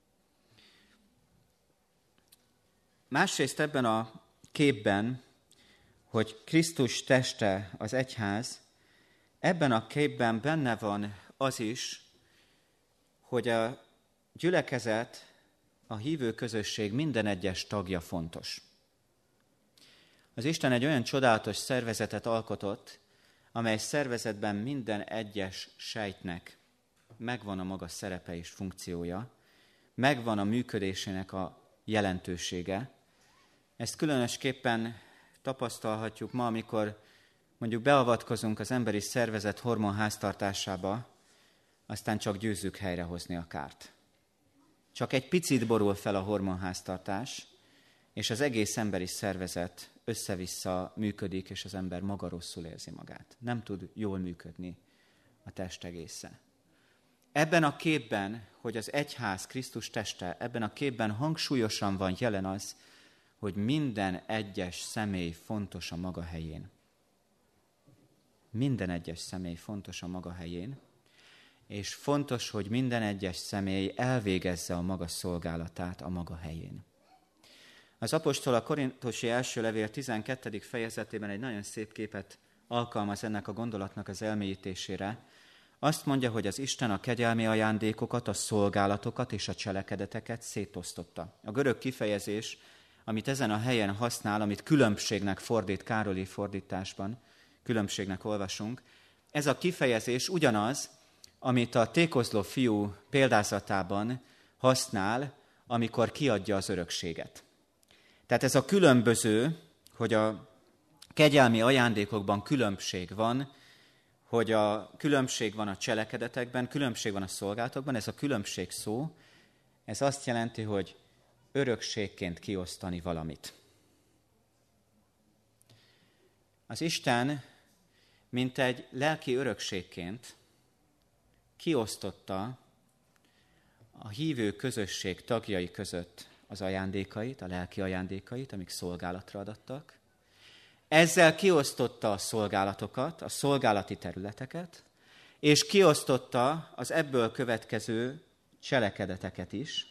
Másrészt ebben a képben, hogy Krisztus teste az egyház, ebben a képben benne van az is, hogy a gyülekezet, a hívő közösség minden egyes tagja fontos. Az Isten egy olyan csodálatos szervezetet alkotott, amely szervezetben minden egyes sejtnek megvan a maga szerepe és funkciója, megvan a működésének a jelentősége. Ezt különösképpen tapasztalhatjuk ma, amikor mondjuk beavatkozunk az emberi szervezet hormonháztartásába, aztán csak győzzük helyrehozni a kárt. Csak egy picit borul fel a hormonháztartás, és az egész emberi szervezet össze-vissza működik, és az ember maga rosszul érzi magát. Nem tud jól működni a test egésze. ebben a képben, hogy az egyház Krisztus teste, ebben a képben hangsúlyosan van jelen az, hogy minden egyes személy fontos a maga helyén. Minden egyes személy fontos a maga helyén, és fontos, hogy minden egyes személy elvégezze a maga szolgálatát a maga helyén. Az apostol a Korintusi első levél 12. fejezetében egy nagyon szép képet alkalmaz ennek a gondolatnak az elmélyítésére. Azt mondja, hogy az Isten a kegyelmi ajándékokat, a szolgálatokat és a cselekedeteket szétosztotta. A görög kifejezés, amit ezen a helyen használ, amit különbségnek fordít Károli fordításban, különbségnek olvasunk, ez a kifejezés ugyanaz, amit a tékozló fiú példázatában használ, amikor kiadja az örökséget. Tehát ez a különböző, hogy a kegyelmi ajándékokban különbség van, hogy a különbség van a cselekedetekben, különbség van a szolgálatokban, ez a különbség szó, ez azt jelenti, hogy örökségként kiosztani valamit. Az Isten, mint egy lelki örökségként kiosztotta a hívő közösség tagjai között az ajándékait, a lelki ajándékait, amik szolgálatra adattak. Ezzel kiosztotta a szolgálatokat, a szolgálati területeket, és kiosztotta az ebből következő cselekedeteket is.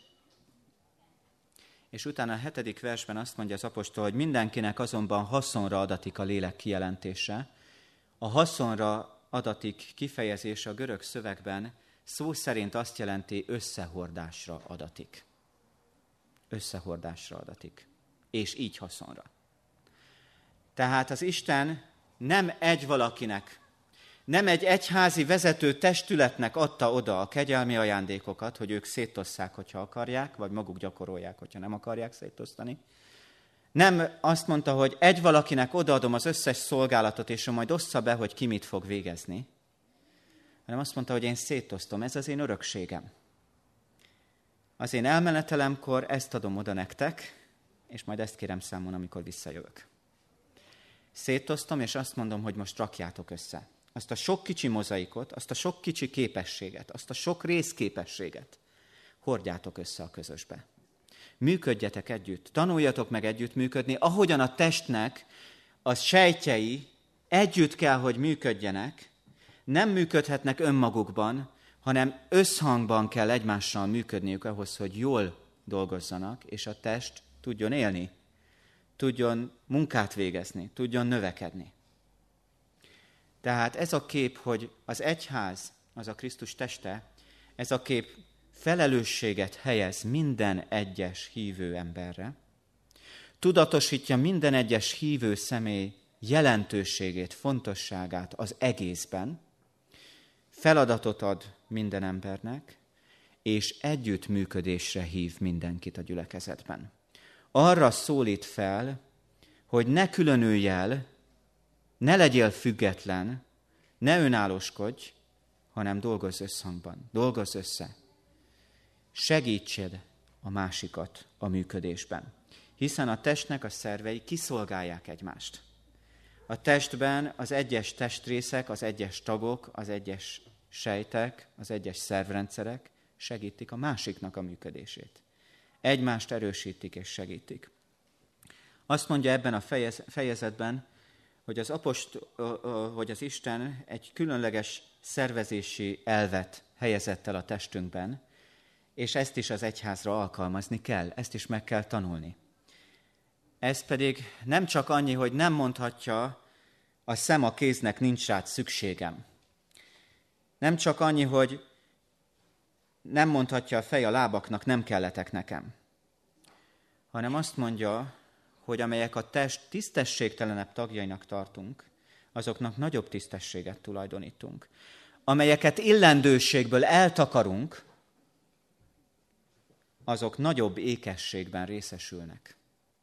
És utána a 7. versben azt mondja az apostol, hogy mindenkinek azonban haszonra adatik a lélek kijelentése. A haszonra adatik kifejezése a görög szövegben szó szerint azt jelenti, összehordásra adatik. Összehordásra adatik. És így haszonra. Tehát az Isten nem egy valakinek, nem egy egyházi vezető testületnek adta oda a kegyelmi ajándékokat, hogy ők szétosszák, hogyha akarják, vagy maguk gyakorolják, hogyha nem akarják szétosztani. Nem azt mondta, hogy egy valakinek odaadom az összes szolgálatot, és ő majd ossza be, hogy ki mit fog végezni, hanem azt mondta, hogy én szétosztom, ez az én örökségem. Az én elmenetelemkor ezt adom oda nektek, és majd ezt kérem számon, amikor visszajövök. Szétosztom, és azt mondom, hogy most rakjátok össze. Azt a sok kicsi mozaikot, azt a sok kicsi képességet, azt a sok részképességet hordjátok össze a közösbe. Működjetek együtt, tanuljatok meg együtt működni, ahogyan a testnek a sejtjei együtt kell, hogy működjenek, nem működhetnek önmagukban, hanem összhangban kell egymással működniük ahhoz, hogy jól dolgozzanak, és a test tudjon élni, tudjon munkát végezni, tudjon növekedni. Tehát ez a kép, hogy az egyház, az a Krisztus teste, ez a kép felelősséget helyez minden egyes hívő emberre, tudatosítja minden egyes hívő személy jelentőségét, fontosságát az egészben, feladatot ad minden embernek, és együttműködésre hív mindenkit a gyülekezetben. Arra szólít fel, hogy ne különülj el, ne legyél független, ne önállóskodj, hanem dolgozz összhangban, dolgozz össze. Segítsed a másikat a működésben, hiszen a testnek a szervei kiszolgálják egymást. A testben az egyes testrészek, az egyes tagok, az egyes sejtek, az egyes szervrendszerek segítik a másiknak a működését. Egymást erősítik és segítik. Azt mondja ebben a fejezetben, hogy hogy az Isten egy különleges szervezési elvet helyezett el a testünkben, és ezt is az egyházra alkalmazni kell, ezt is meg kell tanulni. Ez pedig nem csak annyi, hogy nem mondhatja a szem a kéznek, nincs rád szükségem. Nem csak annyi, hogy nem mondhatja a fej a lábaknak, nem kelletek nekem. Hanem azt mondja, hogy amelyek a test tisztességtelenebb tagjainak tartunk, azoknak nagyobb tisztességet tulajdonítunk. Amelyeket illendőségből eltakarunk, azok nagyobb ékességben részesülnek.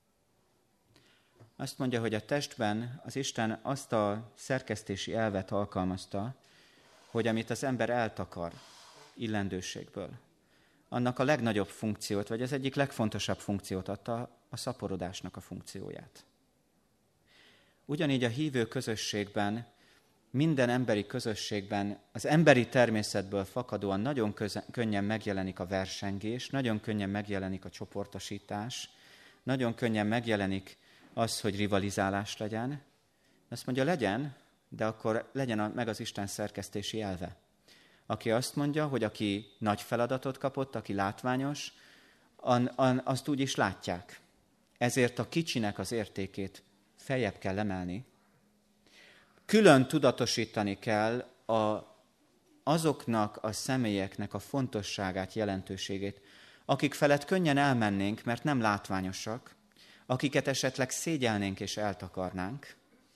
Azt mondja, hogy a testben az Isten azt a szerkesztési elvet alkalmazta, hogy amit az ember eltakar illendőségből, annak a legnagyobb funkciót, vagy az egyik legfontosabb funkciót adta, a szaporodásnak a funkcióját. Ugyanígy a hívő közösségben minden emberi közösségben az emberi természetből fakadóan nagyon könnyen megjelenik a versengés, nagyon könnyen megjelenik a csoportosítás, nagyon könnyen megjelenik az, hogy rivalizálás legyen. Azt mondja, legyen, de akkor legyen meg az Isten szerkesztési elve. Aki azt mondja, hogy aki nagy feladatot kapott, aki látványos, azt úgy is látják. Ezért a kicsinek az értékét feljebb kell emelni. Külön tudatosítani kell azoknak a személyeknek a fontosságát, jelentőségét, akik felett könnyen elmennénk, mert nem látványosak, akiket esetleg szégyelnénk és eltakarnánk.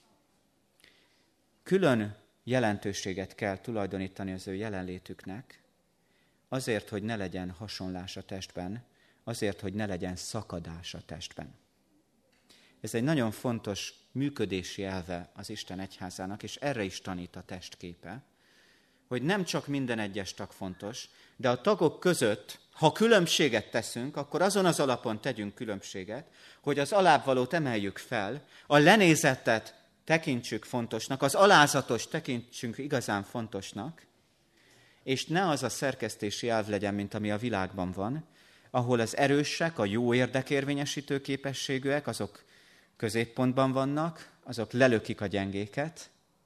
Külön jelentőséget kell tulajdonítani az ő jelenlétüknek, azért, hogy ne legyen hasonlás a testben, azért, hogy ne legyen szakadás a testben. Ez egy nagyon fontos működési elve az Isten egyházának, és erre is tanít a testképe, hogy nem csak minden egyes tag fontos, de a tagok között, ha különbséget teszünk, akkor azon az alapon tegyünk különbséget, hogy az alábbvalót emeljük fel, a lenézettet tekintsük fontosnak, az alázatos tekintsünk igazán fontosnak, és ne az a szerkesztési elv legyen, mint ami a világban van, ahol az erősek, a jó érdekérvényesítő képességűek, azok középpontban vannak, azok lelökik a gyengéket,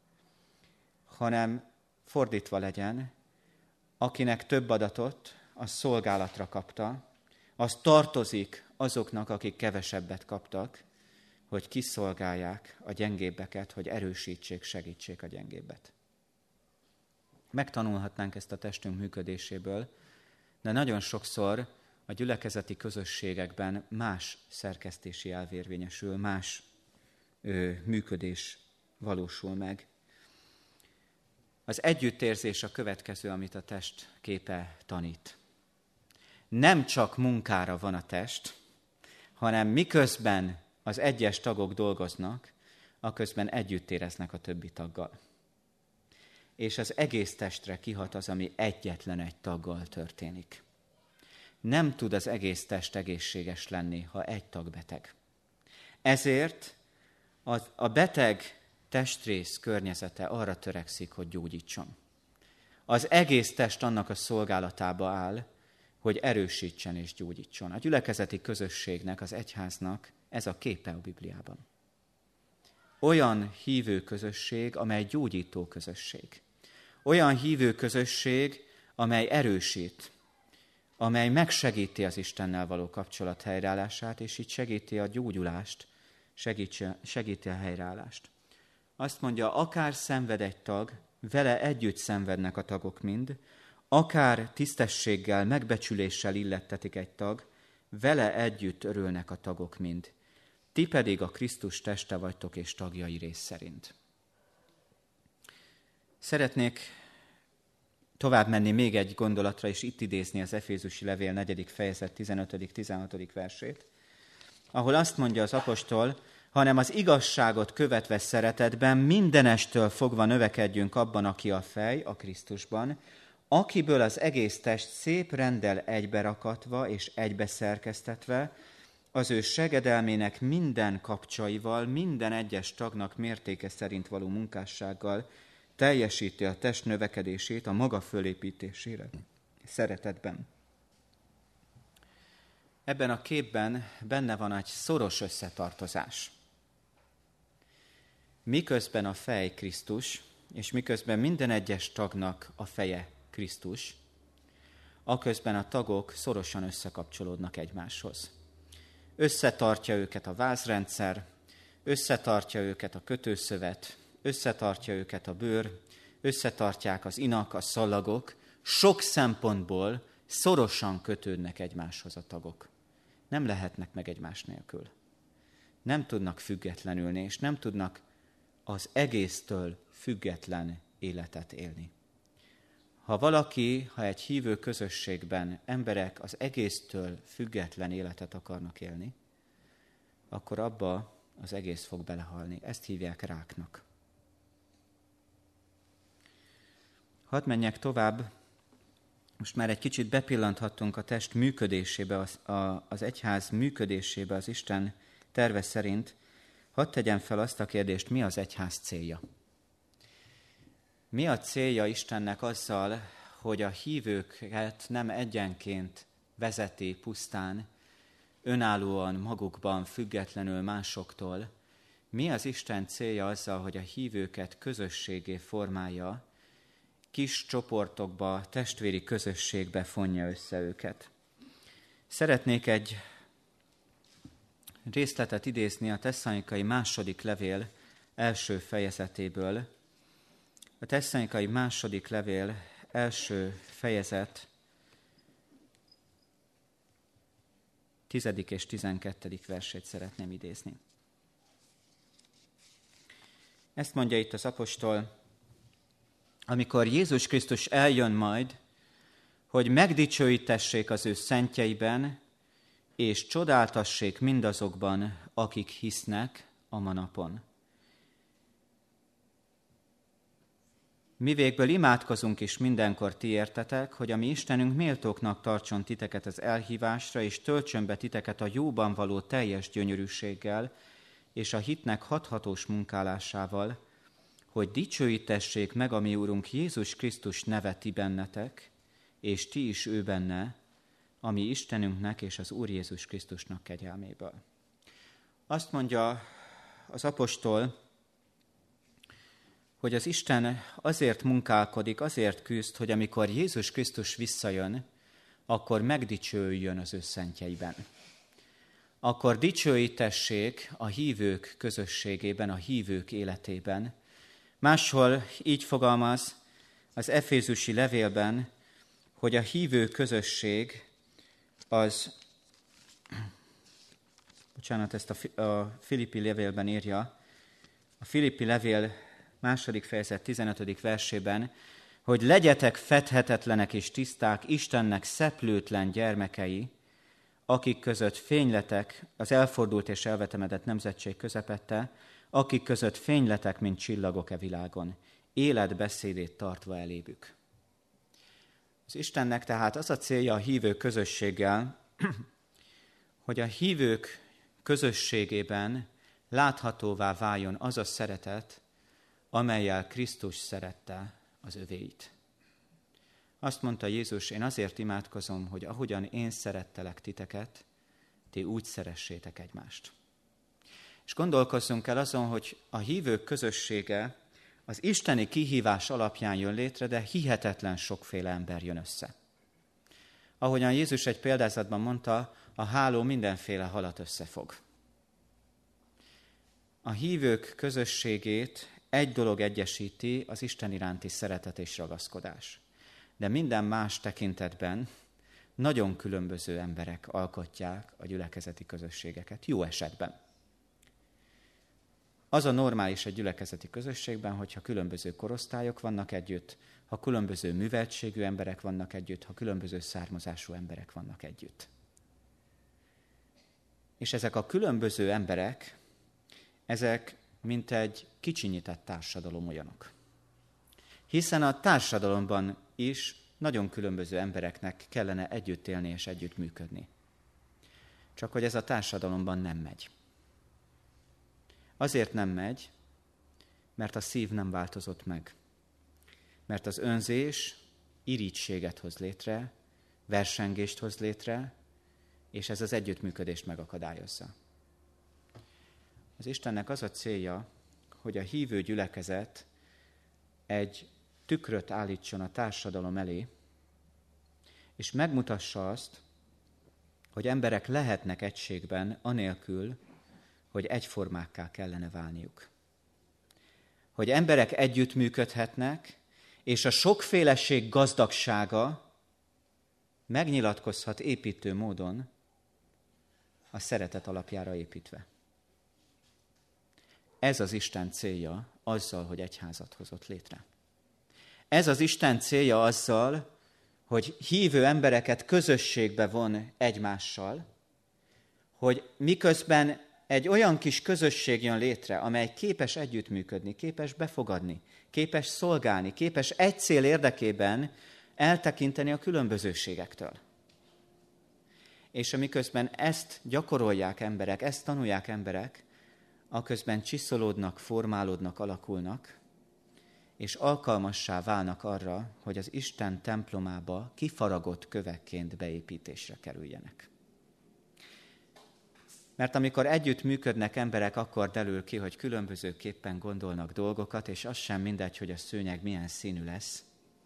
hanem fordítva legyen, akinek több adatot, az szolgálatra kapta, az tartozik azoknak, akik kevesebbet kaptak, hogy kiszolgálják a gyengébbeket, hogy erősítsék, segítsék a gyengébbet. Megtanulhatnánk ezt a testünk működéséből, de nagyon sokszor a gyülekezeti közösségekben más szerkesztési elv érvényesül, más működés valósul meg. Az együttérzés a következő, amit a test képe tanít. Nem csak munkára van a test, hanem miközben az egyes tagok dolgoznak, aközben együtt éreznek a többi taggal. És az egész testre kihat az, ami egyetlen egy taggal történik. Nem tud az egész test egészséges lenni, ha egy tag beteg. Ezért a beteg testrész környezete arra törekszik, hogy gyógyítson. Az egész test annak a szolgálatába áll, hogy erősítsen és gyógyítson. A gyülekezeti közösségnek, az egyháznak ez a képe a Bibliában. Olyan hívő közösség, amely gyógyító közösség. Olyan hívő közösség, amely erősít, amely megsegíti az Istennel való kapcsolat helyreállását, és így segíti a gyógyulást, segíti a helyreállást. Azt mondja, akár szenved egy tag, vele együtt szenvednek a tagok mind, akár tisztességgel, megbecsüléssel illettetik egy tag, vele együtt örülnek a tagok mind. Ti pedig a Krisztus teste vagytok és tagjai rész szerint. Szeretnék tovább menni még egy gondolatra, és itt idézni az Efézusi levél 4. fejezet 15.-16. versét, ahol azt mondja az apostol, hanem az igazságot követve szeretetben mindenestől fogva növekedjünk abban, aki a fej, a Krisztusban, akiből az egész test szép renddel egyberakatva és egybeszerkesztetve, az ő segedelmének minden kapcsaival, minden egyes tagnak mértéke szerint való munkássággal teljesíti a test növekedését a maga fölépítésére, szeretetben. Ebben a képben benne van egy szoros összetartozás. Miközben a fej Krisztus, és miközben minden egyes tagnak a feje Krisztus, aközben a tagok szorosan összekapcsolódnak egymáshoz. Összetartja őket a vázrendszer, összetartja őket a kötőszövet, összetartja őket a bőr, összetartják az inak, a szallagok, sok szempontból szorosan kötődnek egymáshoz a tagok. Nem lehetnek meg egymás nélkül. Nem tudnak függetlenülni, és nem tudnak az egésztől független életet élni. Ha egy hívő közösségben emberek az egésztől független életet akarnak élni, akkor abba az egész fog belehalni. Ezt hívják ráknak. Hadd menjek tovább. Most már egy kicsit bepillanthattunk a test működésébe, az egyház működésébe az Isten terve szerint. Hadd tegyem fel azt a kérdést, mi az egyház célja? Mi a célja Istennek azzal, hogy a hívőket nem egyenként vezeti pusztán, önállóan magukban, függetlenül másoktól? Mi az Isten célja azzal, hogy a hívőket közösségé formálja, kis csoportokba, testvéri közösségbe fonja össze őket? Szeretnék egy részletet idézni a Tesszalonikai második levél első fejezetéből. A Tesszalonikai második levél első fejezet 10. és 12. versét szeretném idézni. Ezt mondja itt az apostol: amikor Jézus Krisztus eljön majd, hogy megdicsőítessék az ő szentjeiben, és csodáltassék mindazokban, akik hisznek a manapon. Mi végből imádkozunk is mindenkor ti értetek, hogy a mi Istenünk méltóknak tartson titeket az elhívásra, és töltsön be titeket a jóban való teljes gyönyörűséggel, és a hitnek hathatós munkálásával, hogy dicsőítessék meg a mi Úrunk Jézus Krisztus neve ti bennetek, és ti is ő benne, a mi Istenünknek és az Úr Jézus Krisztusnak kegyelméből. Azt mondja az apostol, hogy az Isten azért munkálkodik, azért küzd, hogy amikor Jézus Krisztus visszajön, akkor megdicsőjön az ő szentjeiben. Akkor dicsőítessék a hívők közösségében, a hívők életében. Máshol így fogalmaz az Efézusi levélben, hogy a hívő közösség az, ezt a Filippi levélben írja, a Filippi levél 2. fejezet 15. versében, hogy legyetek fedhetetlenek és tiszták, Istennek szeplőtlen gyermekei, akik között fényletek, az elfordult és elvetemedett nemzetség közepette, akik között fényletek, mint csillagok e világon, életbeszédét tartva elébük. Az Istennek tehát az a célja a hívő közösséggel, hogy a hívők közösségében láthatóvá váljon az a szeretet, amellyel Krisztus szerette az övéit. Azt mondta Jézus: én azért imádkozom, hogy ahogyan én szerettelek titeket, ti úgy szeressétek egymást. És gondolkozzunk el azon, hogy a hívők közössége az isteni kihívás alapján jön létre, de hihetetlen sokféle ember jön össze. Ahogyan Jézus egy példázatban mondta, a háló mindenféle halat összefog. A hívők közösségét egy dolog egyesíti, az Isten iránti szeretet és ragaszkodás. De minden más tekintetben nagyon különböző emberek alkotják a gyülekezeti közösségeket, jó esetben. Az a normális egy gyülekezeti közösségben, hogyha különböző korosztályok vannak együtt, ha különböző műveltségű emberek vannak együtt, ha különböző származású emberek vannak együtt. És ezek a különböző emberek, ezek mint egy kicsinyített társadalom olyanok. Hiszen a társadalomban is nagyon különböző embereknek kellene együtt élni és együtt működni. Csak hogy ez a társadalomban nem megy. Azért nem megy, mert a szív nem változott meg. Mert az önzés irítséget hoz létre, versengést hoz létre, és ez az együttműködést megakadályozza. Az Istennek az a célja, hogy a hívő gyülekezet egy tükröt állítson a társadalom elé, és megmutassa azt, hogy emberek lehetnek egységben anélkül, hogy egyformákká kellene válniuk. Hogy emberek együttműködhetnek, és a sokféleség gazdagsága megnyilatkozhat építő módon, a szeretet alapjára építve. Ez az Isten célja azzal, hogy egyházat hozott létre. Ez az Isten célja azzal, hogy hívő embereket közösségbe von egymással, hogy miközben egy olyan kis közösség jön létre, amely képes együttműködni, képes befogadni, képes szolgálni, képes egy cél érdekében eltekinteni a különbözőségektől. És amiközben ezt gyakorolják emberek, ezt tanulják emberek, aközben csiszolódnak, formálódnak, alakulnak, és alkalmassá válnak arra, hogy az Isten templomába kifaragott kövekként beépítésre kerüljenek. Mert amikor együtt működnek emberek, akkor derül ki, hogy különbözőképpen gondolnak dolgokat, és az sem mindegy, hogy a szőnyeg milyen színű lesz.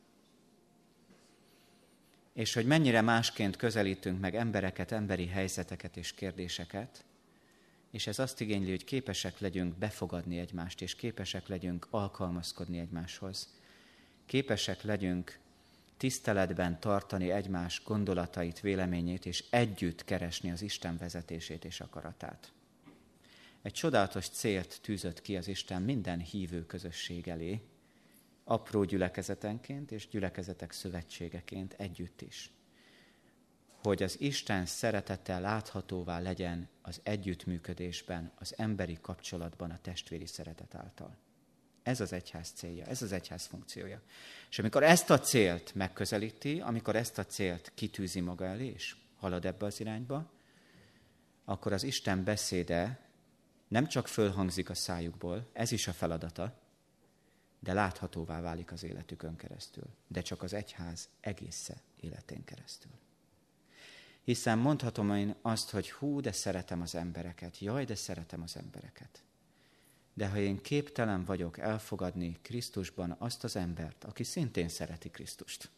És hogy mennyire másként közelítünk meg embereket, emberi helyzeteket és kérdéseket, és ez azt igényli, hogy képesek legyünk befogadni egymást, és képesek legyünk alkalmazkodni egymáshoz. Képesek legyünk tiszteletben tartani egymás gondolatait, véleményét, és együtt keresni az Isten vezetését és akaratát. Egy csodálatos célt tűzött ki az Isten minden hívő közösség elé, apró gyülekezetenként és gyülekezetek szövetségeként együtt is. Hogy az Isten szeretete láthatóvá legyen az együttműködésben, az emberi kapcsolatban a testvéri szeretet által. Ez az egyház célja, ez az egyház funkciója. És amikor ezt a célt megközelíti, amikor ezt a célt kitűzi maga elé, és halad ebbe az irányba, akkor az Isten beszéde nem csak fölhangzik a szájukból, ez is a feladata, de láthatóvá válik az életükön keresztül. De csak az egyház egésze életén keresztül. Hiszen mondhatom én azt, hogy hú, de szeretem az embereket, jaj, de szeretem az embereket. De ha én képtelen vagyok elfogadni Krisztusban azt az embert, aki szintén szereti Krisztust,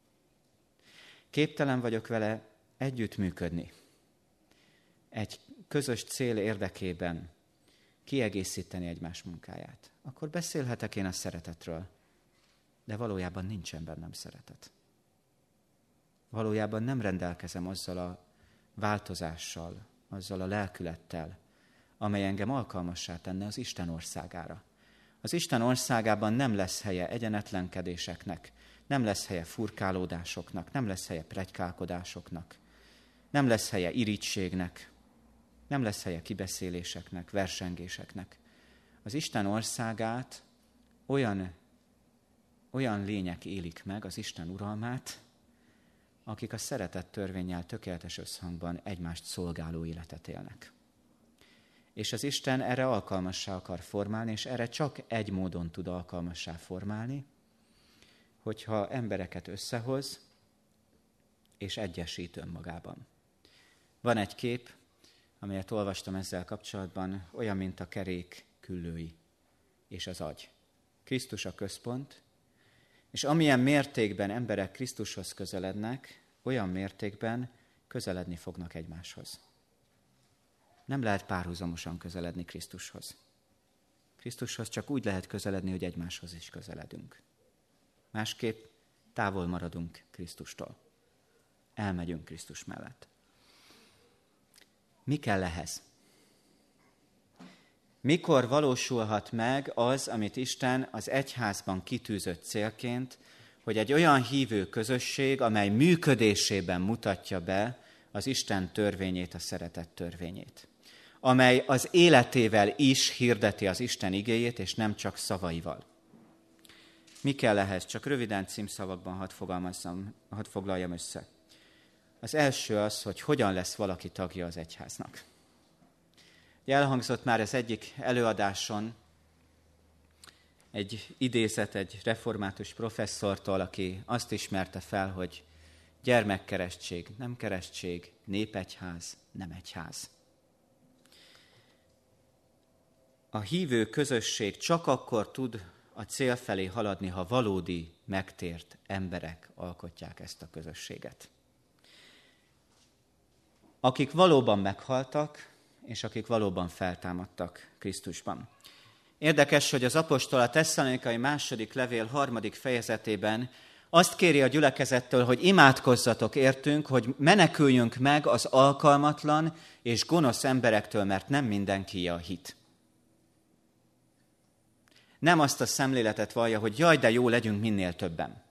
képtelen vagyok vele együttműködni, egy közös cél érdekében kiegészíteni egymás munkáját, akkor beszélhetek én a szeretetről, de valójában nincsen bennem szeretet. Valójában nem rendelkezem azzal a változással, azzal a lelkülettel, amely engem alkalmassá tenne az Isten országára. Az Isten országában nem lesz helye egyenetlenkedéseknek, nem lesz helye furkálódásoknak, nem lesz helye pletykálkodásoknak, nem lesz helye irítségnek, nem lesz helye kibeszéléseknek, versengéseknek. Az Isten országát olyan lények élik meg, az Isten uralmát, akik a szeretet törvénnyel tökéletes összhangban egymást szolgáló életet élnek. És az Isten erre alkalmassá akar formálni, és erre csak egy módon tud alkalmassá formálni, hogyha embereket összehoz, és egyesít önmagában. Van egy kép, amelyet olvastam ezzel kapcsolatban, olyan, mint a kerék küllői és az agy. Krisztus a központ, és amilyen mértékben emberek Krisztushoz közelednek, olyan mértékben közeledni fognak egymáshoz. Nem lehet párhuzamosan közeledni Krisztushoz. Krisztushoz csak úgy lehet közeledni, hogy egymáshoz is közeledünk. Másképp távol maradunk Krisztustól. Elmegyünk Krisztus mellett. Mi kell ehhez? Mikor valósulhat meg az, amit Isten az egyházban kitűzött célként, hogy egy olyan hívő közösség, amely működésében mutatja be az Isten törvényét, a szeretet törvényét, amely az életével is hirdeti az Isten igéjét, és nem csak szavaival. Mi kell ehhez? Csak röviden címszavakban hadd foglaljam össze. Az első az, hogy hogyan lesz valaki tagja az egyháznak. Elhangzott már az egyik előadáson egy idézet egy református professzortól, aki azt ismerte fel, hogy gyermekkeresztség, nem keresztség, népegyház, nem egyház. A hívő közösség csak akkor tud a cél felé haladni, ha valódi, megtért emberek alkotják ezt a közösséget. Akik valóban meghaltak, és akik valóban feltámadtak Krisztusban. Érdekes, hogy az apostol a Tesszalonikai második levél 3. fejezetében azt kéri a gyülekezettől, hogy imádkozzatok értünk, hogy meneküljünk meg az alkalmatlan és gonosz emberektől, mert nem mindenki a hit. Nem azt a szemléletet vallja, hogy jaj, de jó, legyünk minél többen.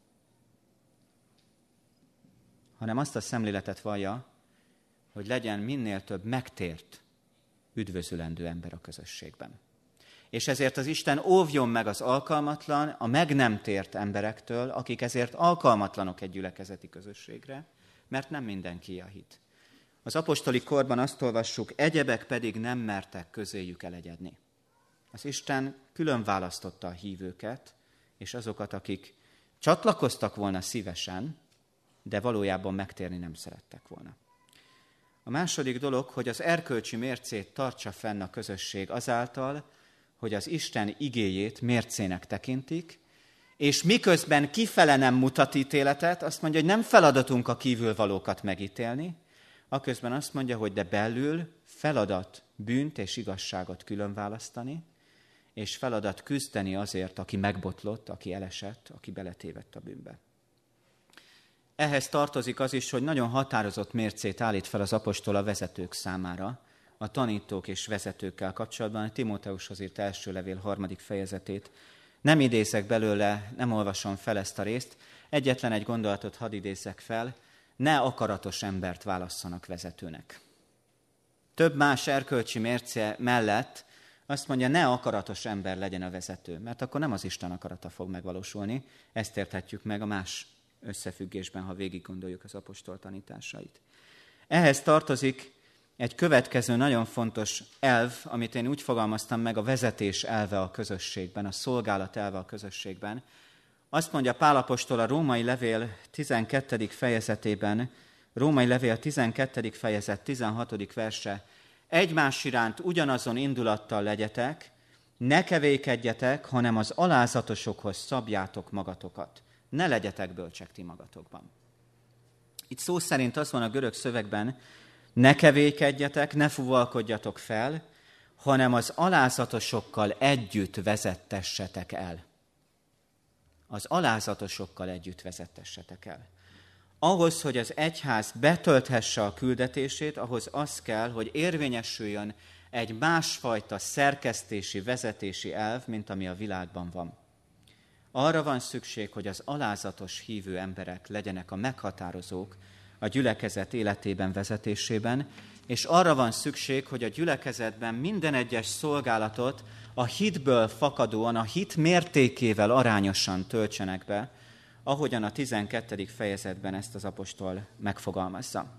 Hanem azt a szemléletet vallja, hogy legyen minél több megtért, üdvözülendő ember a közösségben. És ezért az Isten óvjon meg az alkalmatlan, a meg nem tért emberektől, akik ezért alkalmatlanok egy gyülekezeti közösségre, mert nem mindenki a hit. Az apostoli korban azt olvassuk, egyebek pedig nem mertek közéjük elegyedni. Az Isten külön választotta a hívőket és azokat, akik csatlakoztak volna szívesen, de valójában megtérni nem szerettek volna. A második dolog, hogy az erkölcsi mércét tartsa fenn a közösség azáltal, hogy az Isten igéjét mércének tekintik, és miközben kifele nem mutat ítéletet, azt mondja, hogy nem feladatunk a kívülvalókat megítélni, aközben azt mondja, hogy de belül feladat bűnt és igazságot különválasztani, és feladat küzdeni azért, aki megbotlott, aki elesett, aki beletévedt a bűnbe. Ehhez tartozik az is, hogy nagyon határozott mércét állít fel az apostol a vezetők számára, a tanítók és vezetőkkel kapcsolatban, a Timóteushoz írt első levél 3. fejezetét. Nem idézek belőle, nem olvasom fel ezt a részt, egyetlen egy gondolatot hadd idézzek fel, ne akaratos embert válasszanak vezetőnek. Több más erkölcsi mérce mellett azt mondja, ne akaratos ember legyen a vezető, mert akkor nem az Isten akarata fog megvalósulni, ezt érthetjük meg a más összefüggésben, ha végig gondoljuk az apostol tanításait. Ehhez tartozik egy következő nagyon fontos elv, amit én úgy fogalmaztam meg, a vezetés elve a közösségben, a szolgálat elve a közösségben. Azt mondja Pál apostol a Római levél 12. fejezetében, Római levél 12. fejezet 16. verse, egymás iránt ugyanazon indulattal legyetek, ne kevékedjetek, hanem az alázatosokhoz szabjátok magatokat. Ne legyetek bölcsek ti magatokban. Itt szó szerint az van a görög szövegben, ne kevékedjetek, ne fuvalkodjatok fel, hanem az alázatosokkal együtt vezettessetek el. Az alázatosokkal együtt vezettessetek el. Ahhoz, hogy az egyház betölthesse a küldetését, ahhoz az kell, hogy érvényesüljön egy másfajta szerkesztési, vezetési elv, mint ami a világban van. Arra van szükség, hogy az alázatos hívő emberek legyenek a meghatározók a gyülekezet életében, vezetésében, és arra van szükség, hogy a gyülekezetben minden egyes szolgálatot a hitből fakadóan, a hit mértékével arányosan töltsenek be, ahogyan a 12. fejezetben ezt az apostol megfogalmazza.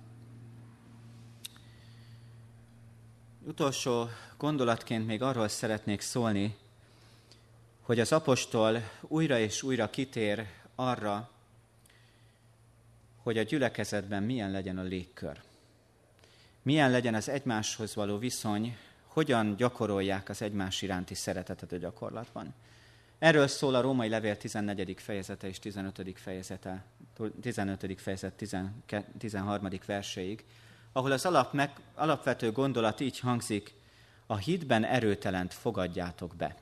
Utolsó gondolatként még arról szeretnék szólni, hogy az apostol újra és újra kitér arra, hogy a gyülekezetben milyen legyen a légkör. Milyen legyen az egymáshoz való viszony, hogyan gyakorolják az egymás iránti szeretetet a gyakorlatban. Erről szól a Római levél 14. fejezete és 15. fejezet 13. verséig, ahol az alapvető gondolat így hangzik, a hitben erőtelent fogadjátok be.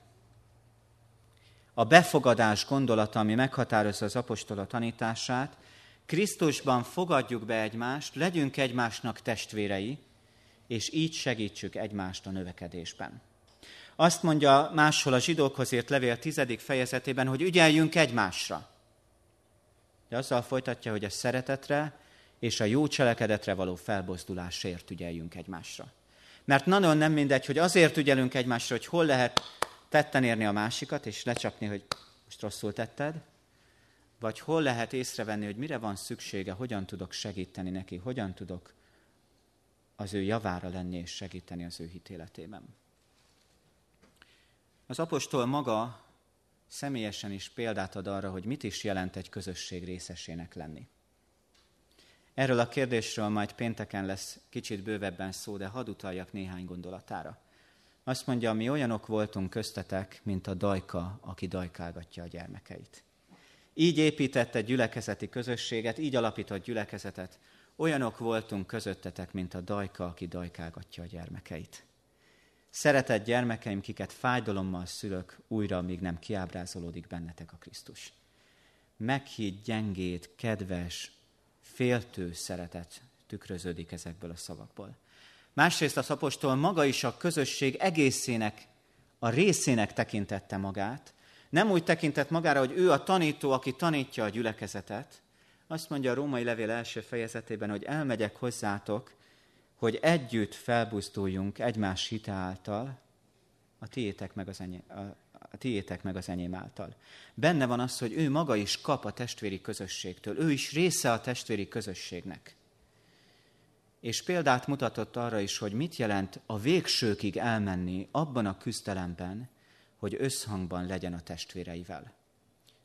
A befogadás gondolata, ami meghatározza az apostol tanítását, Krisztusban fogadjuk be egymást, legyünk egymásnak testvérei, és így segítsük egymást a növekedésben. Azt mondja máshol a zsidókhoz írt levél 10. fejezetében, hogy ügyeljünk egymásra. De azzal folytatja, hogy a szeretetre és a jó cselekedetre való felbozdulásért ügyeljünk egymásra. Mert nagyon nem mindegy, hogy azért ügyelünk egymásra, hogy hol lehet tetten érni a másikat, és lecsapni, hogy most rosszul tetted, vagy hol lehet észrevenni, hogy mire van szüksége, hogyan tudok segíteni neki, hogyan tudok az ő javára lenni és segíteni az ő hitéletében. Az apostol maga személyesen is példát ad arra, hogy mit is jelent egy közösség részesének lenni. Erről a kérdésről majd pénteken lesz kicsit bővebben szó, de hadd utaljak néhány gondolatára. Azt mondja, mi olyanok voltunk köztetek, mint a dajka, aki dajkálgatja a gyermekeit. Így építette gyülekezeti közösséget, így alapított gyülekezetet. Olyanok voltunk közöttetek, mint a dajka, aki dajkálgatja a gyermekeit. Szeretett gyermekeim, kiket fájdalommal szülök, újra még nem kiábrázolódik bennetek a Krisztus. Meghitt, gyengét, kedves, féltő szeretet tükröződik ezekből a szavakból. Másrészt az apostol maga is a közösség egészének, a részének tekintette magát. Nem úgy tekintett magára, hogy ő a tanító, aki tanítja a gyülekezetet. Azt mondja a Római levél első fejezetében, hogy elmegyek hozzátok, hogy együtt felbuzduljunk egymás hite által, a tiétek meg az enyém által. Benne van az, hogy ő maga is kap a testvéri közösségtől, ő is része a testvéri közösségnek. És példát mutatott arra is, hogy mit jelent a végsőkig elmenni abban a küzdelemben, hogy összhangban legyen a testvéreivel.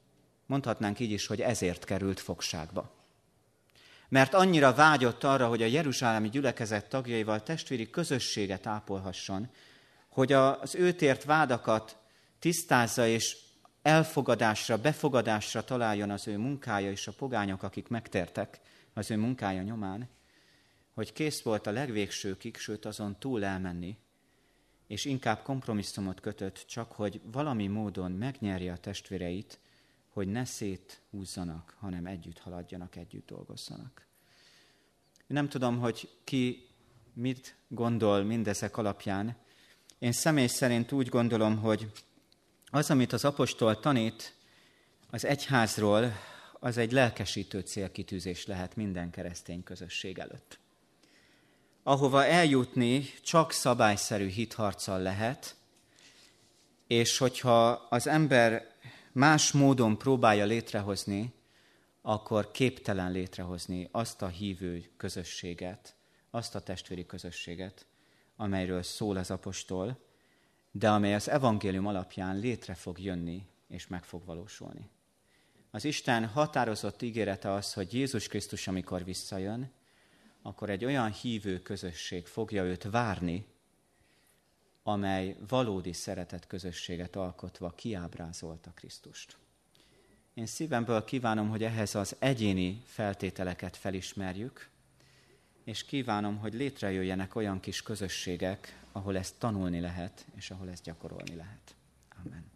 Mondhatnánk így is, hogy ezért került fogságba. Mert annyira vágyott arra, hogy a jeruzsálemi gyülekezet tagjaival testvéri közösséget ápolhasson, hogy az őt ért vádakat tisztázza és elfogadásra, befogadásra találjon az ő munkája és a pogányok, akik megtértek az ő munkája nyomán, hogy kész volt a legvégsőkig, sőt azon túl elmenni, és inkább kompromisszumot kötött, csak hogy valami módon megnyerje a testvéreit, hogy ne széthúzzanak, hanem együtt haladjanak, együtt dolgozzanak. Nem tudom, hogy ki mit gondol mindezek alapján. Én személy szerint úgy gondolom, hogy az, amit az apostol tanít az egyházról, az egy lelkesítő célkitűzés lehet minden keresztény közösség előtt. Ahova eljutni csak szabályszerű hitharccal lehet, és hogyha az ember más módon próbálja létrehozni, akkor képtelen létrehozni azt a hívő közösséget, azt a testvéri közösséget, amelyről szól az apostol, de amely az evangélium alapján létre fog jönni és meg fog valósulni. Az Isten határozott ígérete az, hogy Jézus Krisztus, amikor visszajön, akkor egy olyan hívő közösség fogja őt várni, amely valódi szeretet közösséget alkotva kiábrázolta Krisztust. Én szívemből kívánom, hogy ehhez az egyéni feltételeket felismerjük, és kívánom, hogy létrejöjjenek olyan kis közösségek, ahol ezt tanulni lehet, és ahol ezt gyakorolni lehet. Amen.